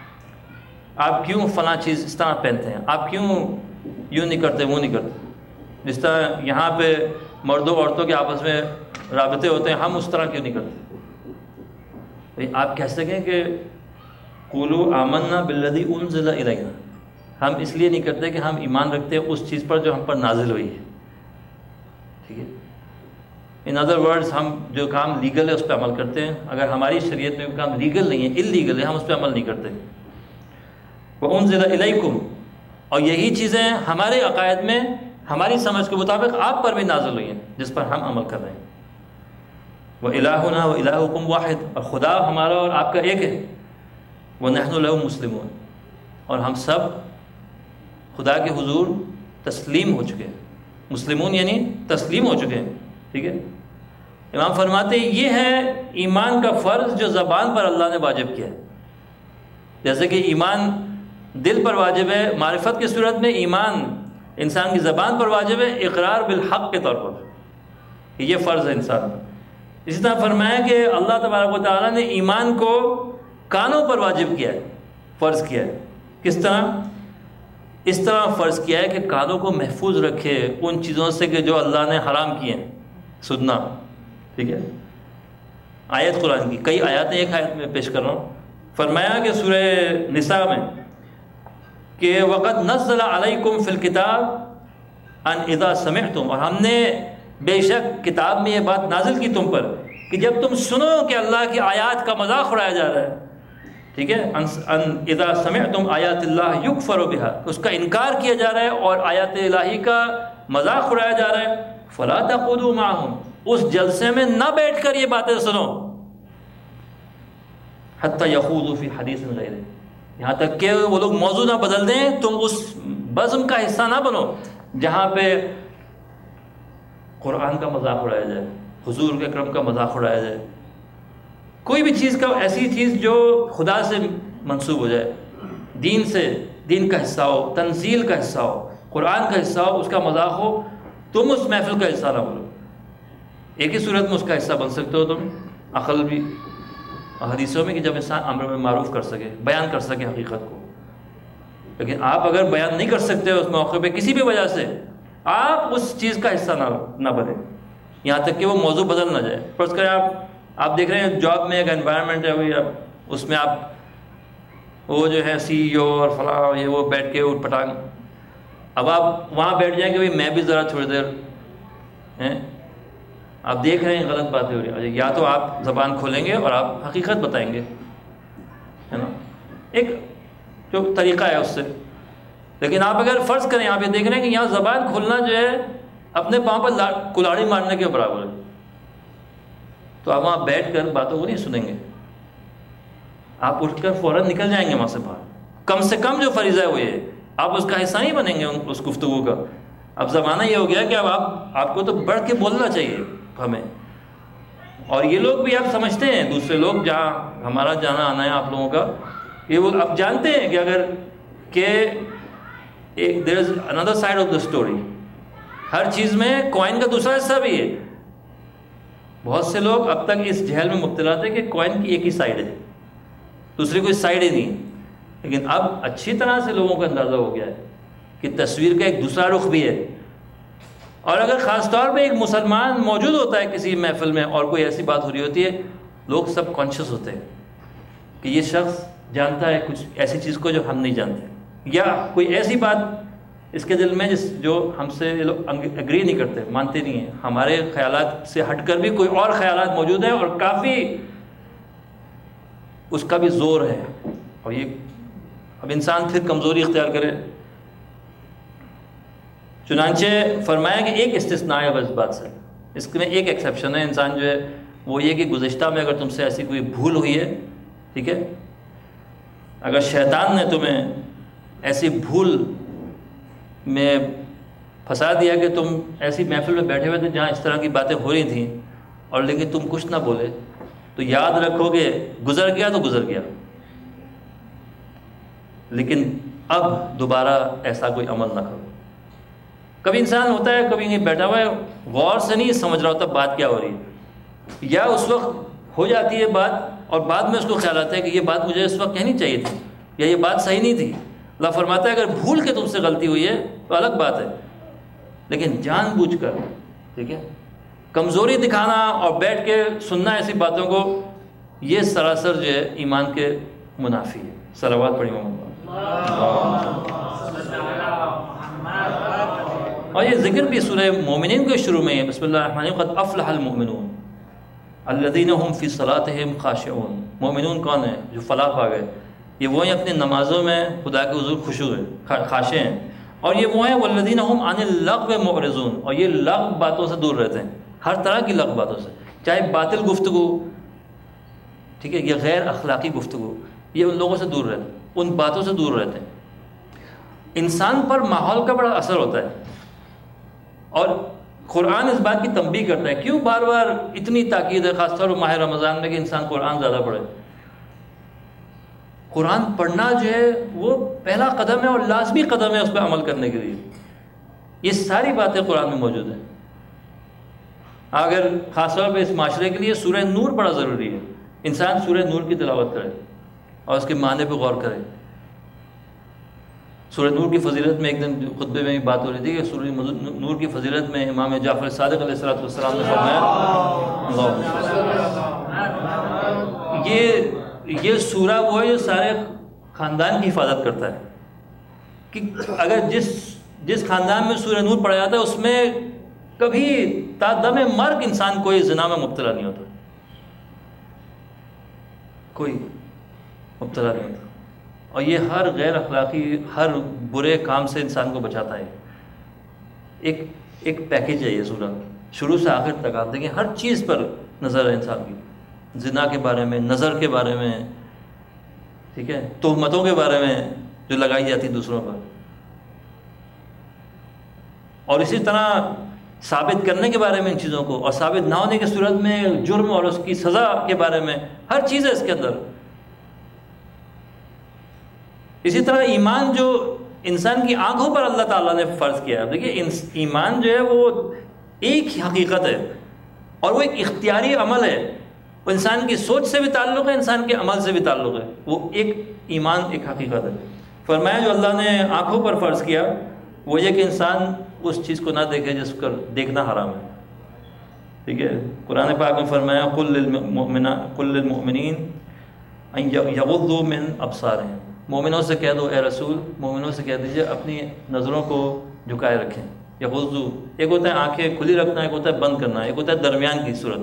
آپ کیوں فلاں چیز اس طرح پہنتے ہیں، آپ کیوں یوں نہیں کرتے وہ نہیں کرتے، جس طرح یہاں پہ مردوں عورتوں کے آپس میں رابطے ہوتے ہیں ہم اس طرح کیوں نہیں کرتے۔ بھائی آپ کہہ سکیں کہ قولوا آمنا بالذی انزل الینا، ہم اس لیے نہیں کرتے کہ ہم ایمان رکھتے ہیں اس چیز پر جو ہم پر نازل ہوئی ہے، ٹھیک ہے۔ ان ادر ورڈز ہم جو کام لیگل ہے اس پہ عمل کرتے ہیں، اگر ہماری شریعت میں کوئی کام لیگل نہیں ہے، اللیگل ہے، ہم اس پہ عمل نہیں کرتے۔ وَأُنزِلَ إِلَيْكُمْ، اور یہی چیزیں ہمارے عقائد میں ہماری سمجھ کے مطابق آپ پر بھی نازل ہوئی ہیں جس پر ہم عمل کر رہے ہیں۔ وَإِلَٰهُنَا وَإِلَٰهُكُمْ وَاحِدٌ، اور خدا ہمارا اور آپ کا ایک ہے۔ وَنَحْنُ لَهُ مُسْلِمُونَ، اور ہم سب خدا کے حضور تسلیم ہو چکے ہیں۔ مسلمون یعنی تسلیم ہو چکے ہیں، ٹھیک ہے۔ امام فرماتے ہیں یہ ہے ایمان کا فرض جو زبان پر اللہ نے واجب کیا ہے۔ جیسے کہ ایمان دل پر واجب ہے معرفت کی صورت میں، ایمان انسان کی زبان پر واجب ہے اقرار بالحق کے طور پر، یہ فرض ہے انسان پر۔ اسی طرح فرمایا کہ اللہ تبارک و تعالیٰ نے ایمان کو کانوں پر واجب کیا ہے، فرض کیا ہے۔ کس طرح؟ اس طرح فرض کیا ہے کہ کانوں کو محفوظ رکھے ان چیزوں سے کہ جو اللہ نے حرام کیے ہیں سننا، ٹھیک ہے۔ آیت قرآن کی کئی آیاتیں ایک آیت میں پیش کر رہا ہوں۔ فرمایا کہ سورہ نساء میں کہ وَقَدْ نَزَّلَ عَلَيْكُمْ فِي الْكِتَابِ أَنْ إِذَا سَمِعْتُمْ، اور ہم نے بے شک کتاب میں یہ بات نازل کی تم پر کہ جب تم سنو کہ اللہ کی آیات کا مذاق اڑایا جا رہا ہے، ٹھیک ہے، ان اذا سمعتم آیات اللہ یکفر بہا، اس کا انکار کیا جا رہا ہے اور آیات الہی کا مذاق اڑایا جا رہا ہے، فلا تقعدوا معهم، اس جلسے میں نہ بیٹھ کر یہ باتیں سنو، حتی یخوضوا فی حدیث غیرہ، یہاں تک کہ وہ لوگ موضوع نہ بدل دیں، تم اس بزم کا حصہ نہ بنو جہاں پہ قرآن کا مذاق اڑایا جائے، حضور کے اکرم کا مذاق اڑایا جائے، کوئی بھی چیز کا ایسی چیز جو خدا سے منسوب ہو جائے، دین سے، دین کا حصہ ہو، تنزیل کا حصہ ہو، قرآن کا حصہ ہو، اس کا مذاق ہو، تم اس محفل کا حصہ نہ بنو۔ ایک ہی صورت میں اس کا حصہ بن سکتے ہو تم، عقل بھی حدیثوں میں کہ جب انسان امر بالمعروف کر سکے، بیان کر سکے حقیقت کو. لیکن آپ اگر بیان نہیں کر سکتے اس موقع پہ کسی بھی وجہ سے، آپ اس چیز کا حصہ نہ بنیں یہاں تک کہ وہ موضوع بدل نہ جائے. فرض کریں آپ دیکھ رہے ہیں جاب میں ایک انوائرمنٹ ہے ہوئی، اب اس میں آپ وہ جو ہے CEO اور فلاں یہ وہ بیٹھ کے اٹھ پٹانگ، اب آپ وہاں بیٹھ جائیں کہ بھائی میں بھی ذرا تھوڑی دیر ہیں، آپ دیکھ رہے ہیں غلط باتیں ہو رہی ہیں، یا تو آپ زبان کھولیں گے اور آپ حقیقت بتائیں گے، ہے نا، ایک جو طریقہ ہے اس سے. لیکن آپ اگر فرض کریں آپ یہ دیکھ رہے ہیں کہ یہاں زبان کھولنا جو ہے اپنے پاؤں پر کلاڑی مارنے کے برابر ہے، تو آپ وہاں بیٹھ کر باتوں کو نہیں سنیں گے، آپ اٹھ کر فوراً نکل جائیں گے وہاں سے باہر. کم سے کم جو فریضہ ہے وہ یہ، آپ اس کا حصہ نہیں بنیں گے اس گفتگو کا. اب زمانہ یہ ہو گیا کہ اب آپ کو تو بڑھ کے بولنا چاہیے ہمیں. اور یہ لوگ بھی آپ سمجھتے ہیں، دوسرے لوگ جہاں ہمارا جانا آنا ہے آپ لوگوں کا، یہ وہ اب جانتے ہیں کہ اگر کہ there is another side of the story, ہر چیز میں کوائن کا دوسرا حصہ بھی ہے. بہت سے لوگ اب تک اس جہل میں مبتلا تھے کہ کوائن کی ایک ہی سائڈ ہے، دوسری کوئی سائڈ ہی نہیں. لیکن اب اچھی طرح سے لوگوں کو اندازہ ہو گیا ہے کہ تصویر کا ایک دوسرا رخ بھی ہے. اور اگر خاص طور پہ ایک مسلمان موجود ہوتا ہے کسی محفل میں اور کوئی ایسی بات ہو رہی ہوتی ہے، لوگ سب کانشیس ہوتے ہیں کہ یہ شخص جانتا ہے کچھ ایسی چیز کو جو ہم نہیں جانتے، یا کوئی ایسی بات اس کے دل میں جو ہم سے لوگ اگری نہیں کرتے، مانتے نہیں ہیں، ہمارے خیالات سے ہٹ کر بھی کوئی اور خیالات موجود ہیں اور کافی اس کا بھی زور ہے. اور یہ اب انسان پھر کمزوری اختیار کرے. چنانچہ فرمایا کہ ایک استثناء ہے بس بات سے، اس میں ایک ایکسیپشن ہے. انسان جو ہے وہ یہ کہ گزشتہ میں اگر تم سے ایسی کوئی بھول ہوئی ہے، ٹھیک ہے، اگر شیطان نے تمہیں ایسی بھول میں پھنسا دیا کہ تم ایسی محفل میں بیٹھے ہوئے تھے جہاں اس طرح کی باتیں ہو رہی تھیں اور لیکن تم کچھ نہ بولے، تو یاد رکھو کہ گزر گیا تو گزر گیا، لیکن اب دوبارہ ایسا کوئی عمل نہ کرو. کبھی انسان ہوتا ہے کبھی نہیں بیٹھا ہوا ہے، غور سے نہیں سمجھ رہا ہوتا بات کیا ہو رہی ہے، یا اس وقت ہو جاتی ہے بات اور بعد میں اس کو خیال آتا ہے کہ یہ بات مجھے اس وقت کہنی چاہیے تھی یا یہ بات صحیح نہیں تھی. اللہ فرماتا ہے اگر بھول کے تم سے غلطی ہوئی ہے تو الگ بات ہے، لیکن جان بوجھ کر، ٹھیک ہے، کمزوری دکھانا اور بیٹھ کے سننا ایسی باتوں کو، یہ سراسر جو ہے ایمان کے منافی ہے. صلوات پڑھی محمد. اور یہ ذکر بھی سورہ مومنین کے شروع میں ہے، بسم اللہ الرحمن الرحیم، قد افلح المؤمنون الذین هم فی صلاتهم خاشعون. مومنون کون ہیں؟ جو فلاح پا گئے. یہ وہ ہیں اپنی نمازوں میں خدا کے حضور خشوع ہے، خاشع ہیں. اور یہ وہ ہیں والذین هم عن اللغو معرضون، اور یہ لغو باتوں سے دور رہتے ہیں، ہر طرح کی لغو باتوں سے، چاہے باطل گفتگو، ٹھیک ہے، یہ غیر اخلاقی گفتگو، یہ ان لوگوں سے دور رہتے ہیں، ان باتوں سے دور رہتے ہیں. انسان پر ماحول کا بڑا اثر ہوتا ہے، اور قرآن اس بات کی تنبیہ کرتا ہے. کیوں بار بار اتنی تاکید ہے خاص طور پر ماہ رمضان میں کہ انسان قرآن زیادہ پڑھے؟ قرآن پڑھنا جو ہے وہ پہلا قدم ہے اور لازمی قدم ہے اس پہ عمل کرنے کے لیے. یہ ساری باتیں قرآن میں موجود ہیں. اگر خاص طور پہ اس معاشرے کے لیے سورہ نور بڑا ضروری ہے. انسان سورہ نور کی تلاوت کرے اور اس کے معنی پہ غور کرے. سورہ نور کی فضیلت میں ایک دن خطبے میں بات ہو رہی تھی کہ سورہ نور کی فضیلت میں امام جعفر صادق علیہ السلام نے فرمایا یہ سورہ وہ ہے جو سارے خاندان کی حفاظت کرتا ہے. کہ اگر جس خاندان میں سورہ نور پڑھا جاتا ہے اس میں کبھی تا دم مرگ انسان کوئی زنا میں مبتلا نہیں ہوتا، کوئی مبتلا نہیں ہوتا. اور یہ ہر غیر اخلاقی، ہر برے کام سے انسان کو بچاتا ہے. ایک پیکیج ہے یہ سورہ، شروع سے آخر تک آپ دیکھیں ہر چیز پر نظر ہے انسان کی. زنا کے بارے میں، نظر کے بارے میں، ٹھیک ہے، تہمتوں کے بارے میں جو لگائی جاتی دوسروں پر، اور اسی طرح ثابت کرنے کے بارے میں ان چیزوں کو، اور ثابت نہ ہونے کی صورت میں جرم اور اس کی سزا کے بارے میں، ہر چیز ہے اس کے اندر. اسی طرح ایمان جو انسان کی آنکھوں پر اللہ تعالیٰ نے فرض کیا ہے. دیکھیے ایمان جو ہے وہ ایک ہی حقیقت ہے، اور وہ ایک اختیاری عمل ہے، وہ انسان کی سوچ سے بھی تعلق ہے، انسان کے عمل سے بھی تعلق ہے، وہ ایک ایمان، ایک حقیقت ہے۔ فرمایا جو اللہ نے آنکھوں پر فرض کیا وہ یہ کہ انسان اس چیز کو نہ دیکھے جس کو دیکھنا حرام ہے، ٹھیک ہے۔ قرآن پاک میں فرمایا قل للمؤمنین ان یغضوا من ابصارہم، مومنوں سے کہہ دو اے رسول، مومنوں سے کہہ دیجئے اپنی نظروں کو جھکائے رکھیں۔ یغضوا ایک ہوتا ہے آنکھیں کھلی رکھنا، ایک ہوتا ہے بند کرنا، ایک ہوتا ہے درمیان کی صورت۔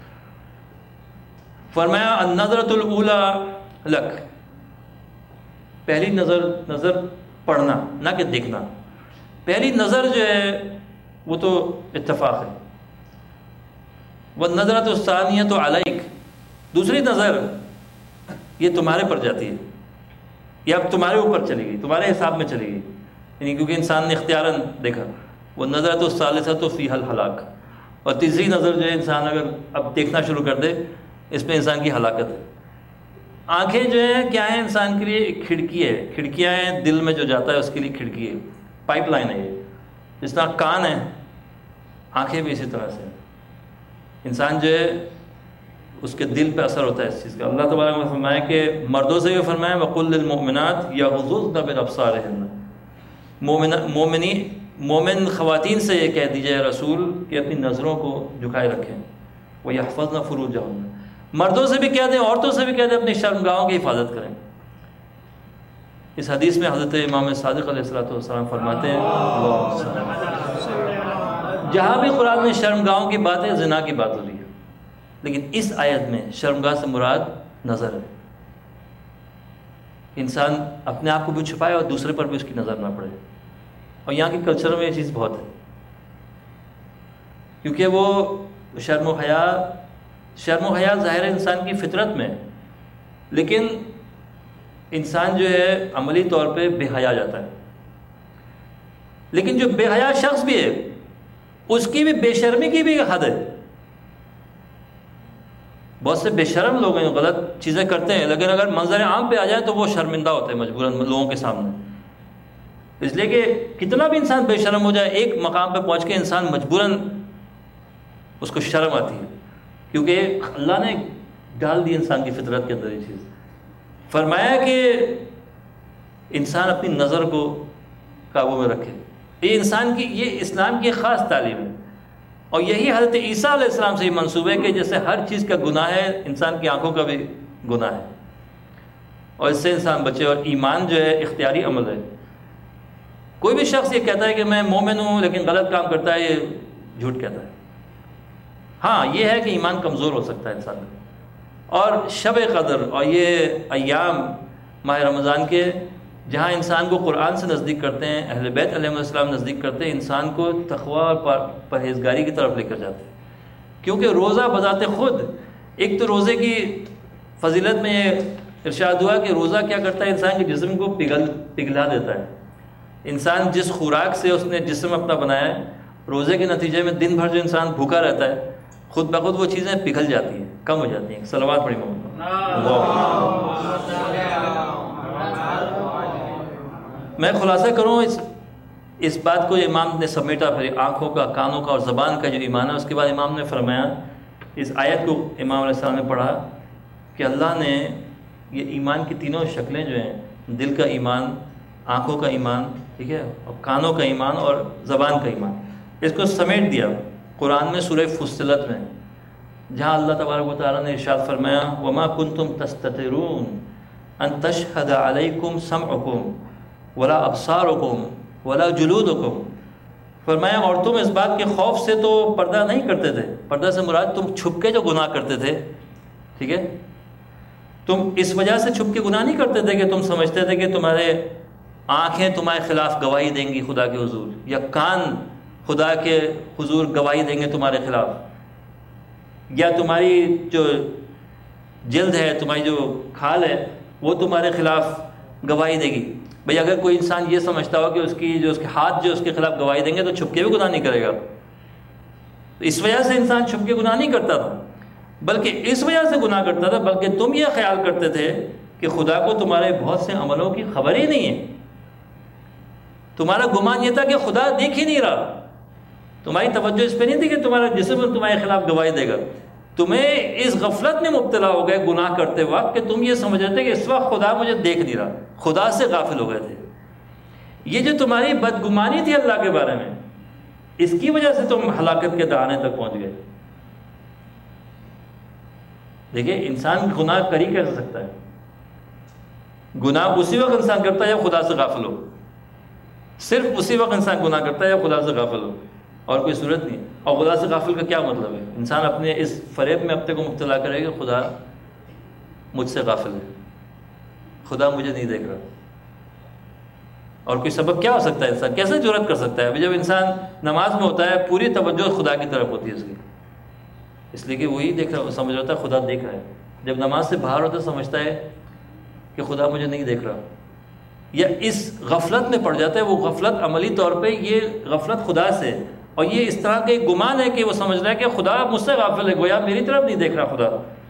فرمایا النظرۃ الاولی لک، پہلی نظر پڑھنا نہ کہ دیکھنا، پہلی نظر جو ہے وہ تو اتفاق ہے، والنظرۃ الثانیۃ علیک، دوسری نظر یہ تمہارے پر جاتی ہے، یہ اب تمہارے اوپر چلے گی، تمہارے حساب میں چلے گی، یعنی کیونکہ انسان نے اختیاراً دیکھا۔ والنظرۃ الثالثۃ فیہا الہلاک، اور تیسری نظر جو ہے انسان اگر اب دیکھنا شروع کر دے اس میں انسان کی ہلاکت ہے۔ آنکھیں جو ہیں کیا ہیں؟ انسان کے لیے ایک کھڑکی ہے، کھڑکیاں ہیں، دل میں جو جاتا ہے اس کے لیے کھڑکی ہے، پائپ لائن ہے یہ۔ جس طرح کان ہے، آنکھیں بھی اسی طرح سے، انسان جو ہے اس کے دل پہ اثر ہوتا ہے اس چیز کا۔ اللہ تبارک نے فرمایا کہ مردوں سے بھی فرمایا وَقُلْ لِلْمُؤْمِنَاتِ يَغْضُضْنَ مِنْ أَبْصَارِهِنَّ، مومن خواتین سے یہ کہہ دیجئے رسول کہ اپنی نظروں کو جھکائے رکھیں، وَيَحْفَظْنَ فُرُوجَهُنَّ، مردوں سے بھی کہہ دیں، عورتوں سے بھی کہہ دیں اپنی شرمگاہوں کی حفاظت کریں۔ اس حدیث میں حضرت امام صادق علیہ السلام فرماتے ہیں جہاں بھی قرآن میں شرمگاہوں کی بات ہے زنا کی بات ہو رہی ہے، لیکن اس آیت میں شرمگاہ سے مراد نظر ہے، انسان اپنے آپ کو بھی چھپائے اور دوسرے پر بھی اس کی نظر نہ پڑے۔ اور یہاں کے کلچر میں یہ چیز بہت ہے، کیونکہ وہ شرم و حیا ظاہر ہے انسان کی فطرت میں، لیکن انسان جو ہے عملی طور پہ بے حیا جاتا ہے، لیکن جو بے حیا شخص بھی ہے اس کی بھی بے شرمی کی بھی حد ہے۔ بہت سے بے شرم لوگ ہیں غلط چیزیں کرتے ہیں، لیکن اگر منظر عام پہ آ جائیں تو وہ شرمندہ ہوتے ہیں مجبوراً لوگوں کے سامنے، اس لیے کہ کتنا بھی انسان بے شرم ہو جائے ایک مقام پہ پہنچ کے انسان مجبوراً اس کو شرم آتی ہے، کیونکہ اللہ نے ڈال دی انسان کی فطرت کے اندر یہ چیز۔ فرمایا کہ انسان اپنی نظر کو قابو میں رکھے، یہ انسان کی، یہ اسلام کی خاص تعلیم ہے، اور یہی حضرت عیسیٰ علیہ السلام سے یہ منسوب ہے کہ جیسے ہر چیز کا گناہ ہے انسان کی آنکھوں کا بھی گناہ ہے، اور اس سے انسان بچے۔ اور ایمان جو ہے اختیاری عمل ہے، کوئی بھی شخص یہ کہتا ہے کہ میں مومن ہوں لیکن غلط کام کرتا ہے، یہ جھوٹ کہتا ہے۔ ہاں یہ ہے کہ ایمان کمزور ہو سکتا ہے انسان کا، اور شب قدر اور یہ ایام ماہ رمضان کے جہاں انسان کو قرآن سے نزدیک کرتے ہیں، اہل بیت علیہ السلام نزدیک کرتے ہیں، انسان کو تقویٰ اور پرہیزگاری کی طرف لے کر جاتے ہیں، کیونکہ روزہ بذات خود، ایک تو روزے کی فضیلت میں یہ ارشاد ہوا کہ روزہ کیا کرتا ہے انسان کے جسم کو پگھلا دیتا ہے۔ انسان جس خوراک سے اس نے جسم اپنا بنایا ہے، روزے کے نتیجے میں دن بھر جو انسان بھوکا رہتا ہے خود بخود وہ چیزیں پگھل جاتی ہیں، کم ہو جاتی ہیں۔ صلوات پڑھی محمد۔ میں خلاصہ کروں اس بات کو، امام نے سمیٹا، پھر آنکھوں کا، کانوں کا اور زبان کا جو ایمان ہے، اس کے بعد امام نے فرمایا، اس آیت کو امام علیہ السلام نے پڑھا کہ اللہ نے یہ ایمان کی تینوں شکلیں جو ہیں، دل کا ایمان، آنکھوں کا ایمان، ٹھیک ہے، اور کانوں کا ایمان اور زبان کا ایمان، اس کو سمیٹ دیا قرآن میں سورہ فصلت میں، جہاں اللہ تبارک و تعالیٰ نے ارشاد فرمایا وَمَا كُنْتُمْ تَسْتَتِرُونَ أَن تَشْهَدَ عَلَيْكُمْ سَمْعُكُمْ وَلَا أَبْصَارُكُمْ وَلَا جُلُودُكُمْ، فرمایا اور تم اس بات کے خوف سے تو پردہ نہیں کرتے تھے، پردہ سے مراد تم چھپ کے جو گناہ کرتے تھے، ٹھیک ہے، تم اس وجہ سے چھپ کے گناہ نہیں کرتے تھے کہ تم سمجھتے تھے کہ تمہارے آنکھیں تمہارے خلاف گواہی دیں گی خدا کے حضور، یا کان خدا کے حضور گواہی دیں گے تمہارے خلاف، یا تمہاری جو جلد ہے، تمہاری جو کھال ہے وہ تمہارے خلاف گواہی دے گی۔ بھئی اگر کوئی انسان یہ سمجھتا ہو کہ اس کے ہاتھ جو اس کے خلاف گواہی دیں گے تو چھپ کے بھی گناہ نہیں کرے گا، تو اس وجہ سے انسان چھپ کے گناہ نہیں کرتا تھا، بلکہ اس وجہ سے گناہ کرتا تھا، بلکہ تم یہ خیال کرتے تھے کہ خدا کو تمہارے بہت سے عملوں کی خبر ہی نہیں ہے، تمہارا گمان یہ تھا کہ خدا دیکھ ہی نہیں رہا، تمہاری توجہ اس پہ نہیں تھی کہ تمہارا جسم تمہارے خلاف گواہی دے گا. تمہیں اس غفلت میں مبتلا ہو گئے گناہ کرتے وقت کہ تم یہ سمجھ رہے تھے کہ اس وقت خدا مجھے دیکھ نہیں رہا, خدا سے غافل ہو گئے تھے. یہ جو تمہاری بدگمانی تھی اللہ کے بارے میں, اس کی وجہ سے تم ہلاکت کے دہانے تک پہنچ گئے. دیکھیں انسان گناہ کر ہی کیسے سکتا ہے؟ گناہ اسی وقت انسان کرتا ہے جب خدا سے غافل ہو. صرف اسی وقت انسان گناہ کرتا ہے جب خدا سے غافل ہو, اور کوئی صورت نہیں. اور خدا سے غافل کا کیا مطلب ہے؟ انسان اپنے اس فریب میں اپنے کو مبتلا کرے کہ خدا مجھ سے غافل ہے, خدا مجھے نہیں دیکھ رہا. اور کوئی سبب کیا ہو سکتا ہے؟ انسان کیسے جرأت کر سکتا ہے؟ جب انسان نماز میں ہوتا ہے پوری توجہ خدا کی طرف ہوتی ہے اس کی, اس لیے کہ وہی دیکھ رہا, سمجھ رہا ہے خدا دیکھ رہا ہے. جب نماز سے باہر ہوتا ہے سمجھتا ہے کہ خدا مجھے نہیں دیکھ رہا, یا اس غفلت میں پڑ جاتا ہے. وہ غفلت عملی طور پہ یہ غفلت خدا سے, اور یہ اس طرح کا ایک گمان ہے کہ وہ سمجھ رہا ہے کہ خدا مجھ سے غافل ہے, گویا میری طرف نہیں دیکھ رہا خدا.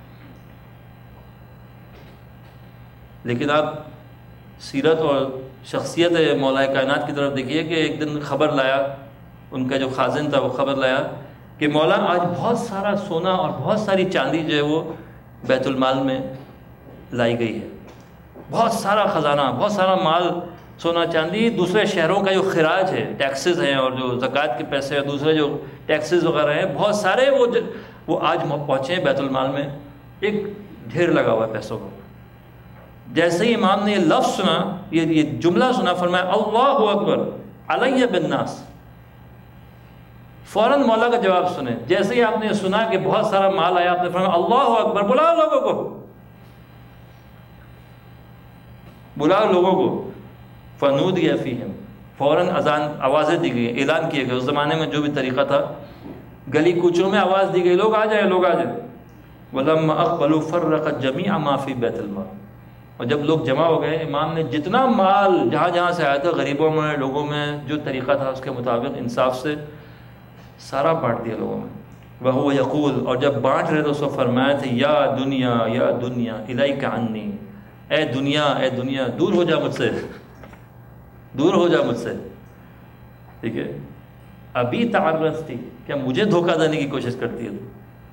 لیکن آپ سیرت اور شخصیت مولا کائنات کی طرف دیکھیے کہ ایک دن خبر لایا, ان کا جو خازن تھا وہ خبر لایا کہ مولا آج بہت سارا سونا اور بہت ساری چاندی جو ہے وہ بیت المال میں لائی گئی ہے. بہت سارا خزانہ, بہت سارا مال, سونا چاندی, دوسرے شہروں کا جو خراج ہے, ٹیکسز ہیں, اور جو زکوٰۃ کے پیسے اور دوسرے جو ٹیکسز وغیرہ ہیں, بہت سارے وہ آج پہنچے ہیں بیت المال میں. ایک ڈھیر لگا ہوا ہے پیسوں کو. جیسے ہی امام نے یہ لفظ سنا, یہ جملہ سنا, فرمایا اللہ اکبر علیہ بالناس. فوراً مولا کا جواب سنیں. جیسے ہی آپ نے سنا کہ بہت سارا مال آیا, آپ نے فرمایا اللہ اکبر, بلاؤ لوگوں کو, بلاؤ لوگوں کو. فنودی فیہم, فوراً آوازیں دی گئی, اعلان کیے گئے. اس زمانے میں جو بھی طریقہ تھا, گلی کوچوں میں آواز دی گئی, لوگ آ جائیں, لوگ آ جائیں. وَلَمَّا أَقْبَلُوا فَرَّقَ جَمِيعَ مَا فِي بَيْتِ الْمَالِ. اور جب لوگ جمع ہو گئے, امام نے جتنا مال جہاں جہاں سے آیا تھا, غریبوں میں, لوگوں میں, جو طریقہ تھا اس کے مطابق انصاف سے سارا بانٹ دیا لوگوں میں. وَهُوَ يَقُولُ, اور جب بانٹ رہے تو اس کو فرمایا تھا یا دنیا الیک عنی, اے دنیا دور ہو جا مجھ سے, دور ہو جا مجھ سے. ٹھیک ہے, ابھی تعرض تھی, کیا مجھے دھوکہ دینے کی کوشش کرتی ہے تو؟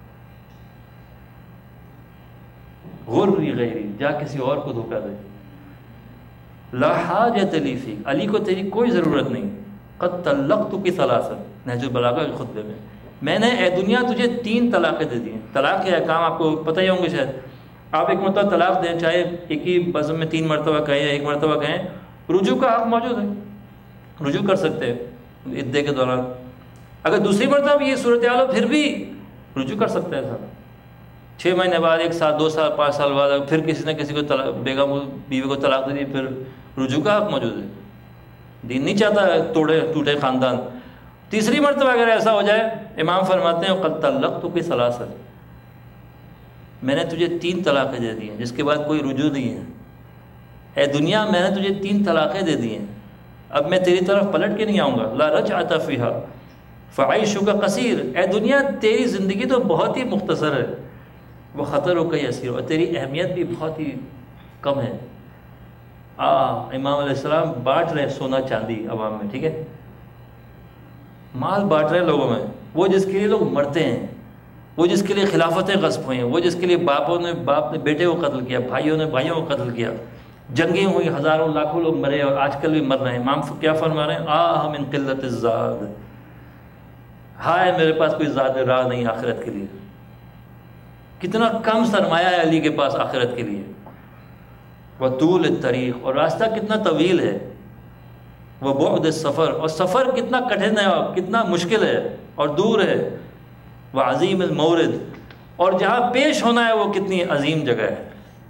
غری غیری, جا کسی اور کو دھوکہ دے. لا حاجت لی فیک, علی کو تیری کوئی ضرورت نہیں. قد طلقتک ثلاثا, نہج البلاغہ کے خطبے میں نے اے دنیا تجھے 3 طلاقیں دے دی ہیں. طلاق کے احکام آپ کو پتہ ہی ہوں گے شاید. آپ ایک مرتبہ طلاق دیں, چاہے ایک ہی بزم میں 3 مرتبہ کہیں یا 1 مرتبہ کہیں, رجوع کا حق موجود ہے, رجوع کر سکتے ہیں عدے کے دوران. اگر دوسری مرتبہ یہ صورتحال ہو پھر بھی رجوع کر سکتے ہیں صاحب. 6 مہینے بعد, 1 سال, 2 سال, 5 سال بعد پھر کسی نے کسی کو بیگم بیوی کو طلاق دے دی, پھر رجوع کا حق موجود ہے. دین نہیں چاہتا ٹوٹے خاندان. تیسری مرتبہ اگر ایسا ہو جائے, امام فرماتے ہیں قد طلقتک ثلاثا, میں نے تجھے 3 طلاقیں دے دی ہیں جس کے بعد کوئی رجوع نہیں ہے. اے دنیا میں نے تجھے 3 طلاقیں دے دی ہیں, اب میں تیری طرف پلٹ کے نہیں آؤں گا. لا رجعۃ فیہا فعیشک قصیر, اے دنیا تیری زندگی تو بہت ہی مختصر ہے, وہ خطر ہو کئی اسیر, اور تیری اہمیت بھی بہت ہی کم ہے. امام علیہ السلام بانٹ رہے سونا چاندی عوام میں, ٹھیک ہے, مال بانٹ رہے لوگوں میں. وہ جس کے لیے لوگ مرتے ہیں, وہ جس کے لیے خلافتیں غصب ہوئی ہیں, وہ جس کے لیے باپ نے بیٹے کو قتل کیا, بھائیوں نے بھائیوں کو قتل کیا, جنگیں ہوئی, ہزاروں لاکھوں لوگ مرے, اور آج کل بھی مر رہے ہیں. امام کیا فرما رہے ہیں, من قلت الزاد, ہائے میرے پاس کوئی زاد راہ نہیں آخرت کے لیے. کتنا کم سرمایہ ہے علی کے پاس آخرت کے لیے. وطول الطریق, اور راستہ کتنا طویل ہے. وبعد السفر, اور سفر کتنا کٹھن ہے اور کتنا مشکل ہے اور دور ہے. وعظیم المورد, اور جہاں پیش ہونا ہے وہ کتنی عظیم جگہ ہے.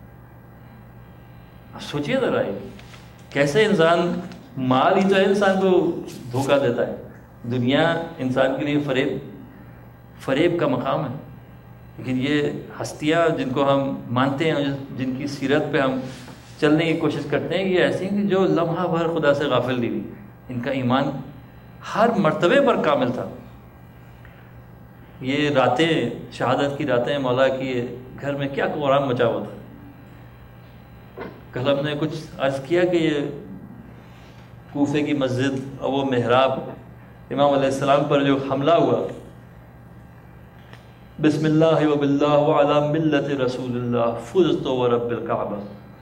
سوچیے ذرا, کیسے انسان, مال ہی تو ہے انسان کو دھوکہ دیتا ہے. دنیا انسان کے لیے فریب کا مقام ہے. لیکن یہ ہستیاں جن کو ہم مانتے ہیں, جن کی سیرت پہ ہم چلنے کی کوشش کرتے ہیں, یہ ایسی ہیں کہ جو لمحہ بھر خدا سے غافل نہیں ہوئی. ان کا ایمان ہر مرتبے پر کامل تھا. یہ راتیں, شہادت کی راتیں مولا کی گھر میں کیا قرآن مچا ہوا تھا. کل ہم نے کچھ عرض کیا کہ یہ کوفے کی مسجد اور وہ محراب, امام علیہ السلام پر جو حملہ ہوا، بسم اللہ و باللہ وعلی ملت رسول اللہ فزت ورب الکعبہ،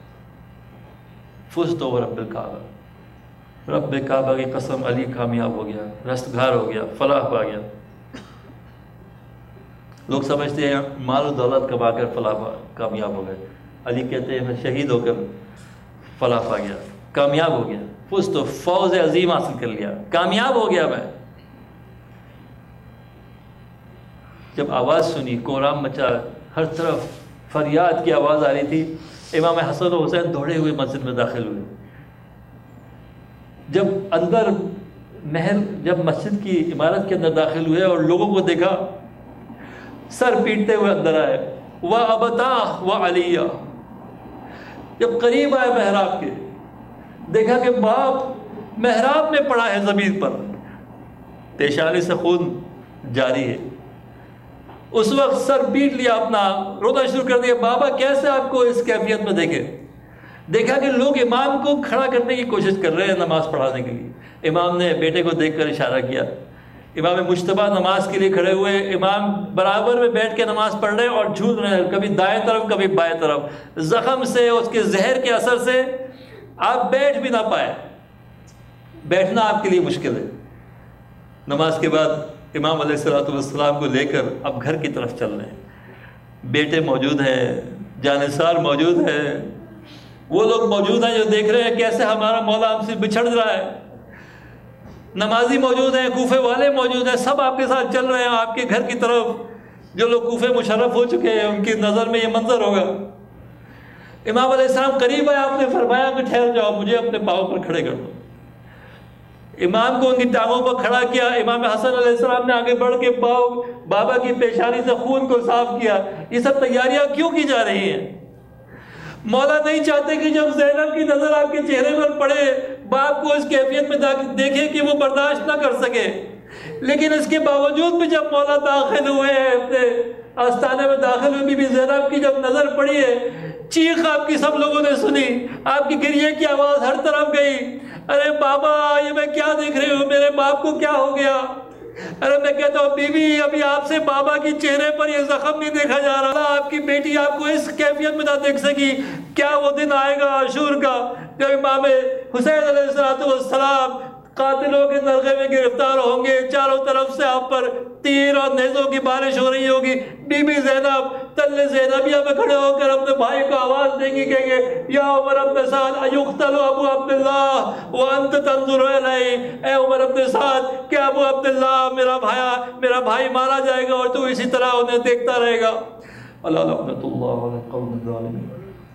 فزت ورب الکعبہ، رب کعبہ کی قسم علی کامیاب ہو گیا، رستگار ہو گیا، فلاح پا گیا۔ لوگ سمجھتے ہیں مال و دولت کما کر فلاح کامیاب ہو گئے، علی کہتے ہیں میں شہید ہو کر فلاح پا گیا، کامیاب ہو گیا، فزت، فوز عظیم حاصل کر لیا، کامیاب ہو گیا میں۔ جب آواز سنی، کورام مچا، ہر طرف فریاد کی آواز آ رہی تھی، امام حسن و حسین دوڑے ہوئے مسجد میں داخل ہوئے۔ جب اندر محل، جب مسجد کی عمارت کے اندر داخل ہوئے اور لوگوں کو دیکھا، سر پیٹتے ہوئے اندر آئے، وَأَبَتَاهُ وَعَلِيًّا۔ جب قریب آئے محراب کے، دیکھا کہ باپ محراب میں پڑا ہے زمین پر، پیشانی سے خون جاری ہے۔ اس وقت سر پیٹ لیا اپنا، رونا شروع کر دیا، بابا کیسے آپ کو اس کیفیت میں دیکھے؟ دیکھا کہ لوگ امام کو کھڑا کرنے کی کوشش کر رہے ہیں نماز پڑھانے کے لیے۔ امام نے بیٹے کو دیکھ کر اشارہ کیا، امام مجتبیٰ نماز کے لیے کھڑے ہوئے، امام برابر میں بیٹھ کے نماز پڑھ رہے اور جھول رہے ہیں، کبھی دائیں طرف کبھی بائیں طرف، زخم سے، اس کے زہر کے اثر سے آپ بیٹھ بھی نہ پائے، بیٹھنا آپ کے لیے مشکل ہے۔ نماز کے بعد امام علیہ السلام کو لے کر اب گھر کی طرف چل رہے ہیں، بیٹے موجود ہیں، جانثار موجود ہیں، وہ لوگ موجود ہیں جو دیکھ رہے ہیں کیسے ہمارا مولا ہم سے بچھڑ رہا ہے، نمازی موجود ہیں، کوفے والے موجود ہیں، سب آپ کے ساتھ چل رہے ہیں آپ کے گھر کی طرف۔ جو لوگ کوفے مشرف ہو چکے ہیں ان کی نظر میں یہ منظر ہوگا۔ امام علیہ السلام قریب آئے، آپ نے فرمایا کہ ٹھہر جاؤ، مجھے اپنے پاؤں پر کھڑے کر دو۔ امام کو ان کی ٹانگوں پر کھڑا کیا، امام حسن علیہ السلام نے آگے بڑھ کے بابا کی پیشانی سے خون کو صاف کیا۔ یہ سب تیاریاں کیوں کی جا رہی ہیں؟ مولا نہیں چاہتے کہ جب زینب کی نظر آپ کے چہرے پر پڑے، باپ کو اس کیفیت میں دیکھے کہ وہ برداشت نہ کر سکے، لیکن اس کے باوجود بھی جب مولا داخل ہوئے ہیں، اپنے آستانے میں داخل ہوئے، بی بی زینب کی جب نظر پڑی ہے، چیخ آپ کی سب لوگوں نے سنی، آپ کی گریے کی آواز ہر طرف گئی، ارے بابا یہ میں کیا دیکھ رہی ہوں، میرے باپ کو کیا ہو گیا؟ ارے میں کہتا ہوں بی بی ابھی آپ سے بابا کی چہرے پر یہ زخم نہیں دیکھا جا رہا، آپ کی بیٹی آپ کو اس کیفیت میں نہ دیکھ سکی، کیا وہ دن آئے گا عاشور کا جب امام حسین علیہ السلام قاتلوں کے نرغے میں گرفتار ہوں گے، چاروں طرف سے آپ پر تیر اور نیزوں کی بارش ہو رہی ہوگی، بی بی زینب تل زینبیہ میں کھڑے ہو کر اپنے بھائی کو آواز دیں گی، کہیں گے یا عمر ابن سعد ایقتل ابو عبداللہ وانت تنظر الیہ، اے عمر ابن سعد کہ ابو عبداللہ میرا بھائی مارا جائے گا اور تو اسی طرح انہیں دیکھتا رہے گا۔ الا لعنۃ اللہ علی القوم الظالمین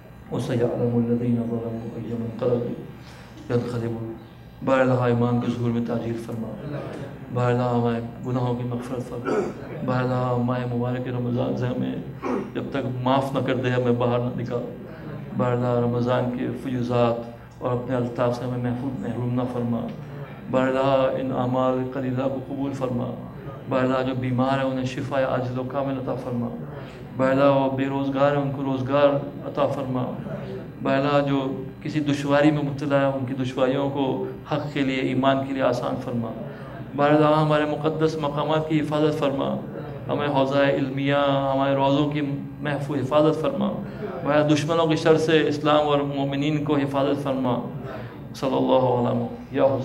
وسيعلم الذين ظلموا أي منقلب ينقلبون۔ بارہا ایمان کے ظہور میں تاجیل فرما، بارہا ہمارے گناہوں کی مغفرت فرما، بارہا ماہ مبارک رمضان سے ہمیں جب تک معاف نہ کر دے ہمیں باہر نہ نکال، بارہا رمضان کے فیوزات اور اپنے الطاف سے ہمیں محروم نہ فرما، بارہا ان اعمال قلیلہ کو قبول فرما، بارہا جو بیمار ہیں انہیں شفا عاجل و کامل عطا فرما، بارہا وہ بے روزگار ہیں ان کو روزگار عطا فرما، بارہا جو کسی دشواری میں مبتلا ہے ان کی دشواریوں کو حق کے لیے، ایمان کے لیے آسان فرما، بارہا ہمارے مقدس مقامات کی حفاظت فرما، ہمیں حوضہ علمیہ ہمارے روضوں کی محفوظ حفاظت فرما، بارہا دشمنوں کی شر سے اسلام اور مومنین کو حفاظت فرما۔ صلی اللہ علیہ وسلم۔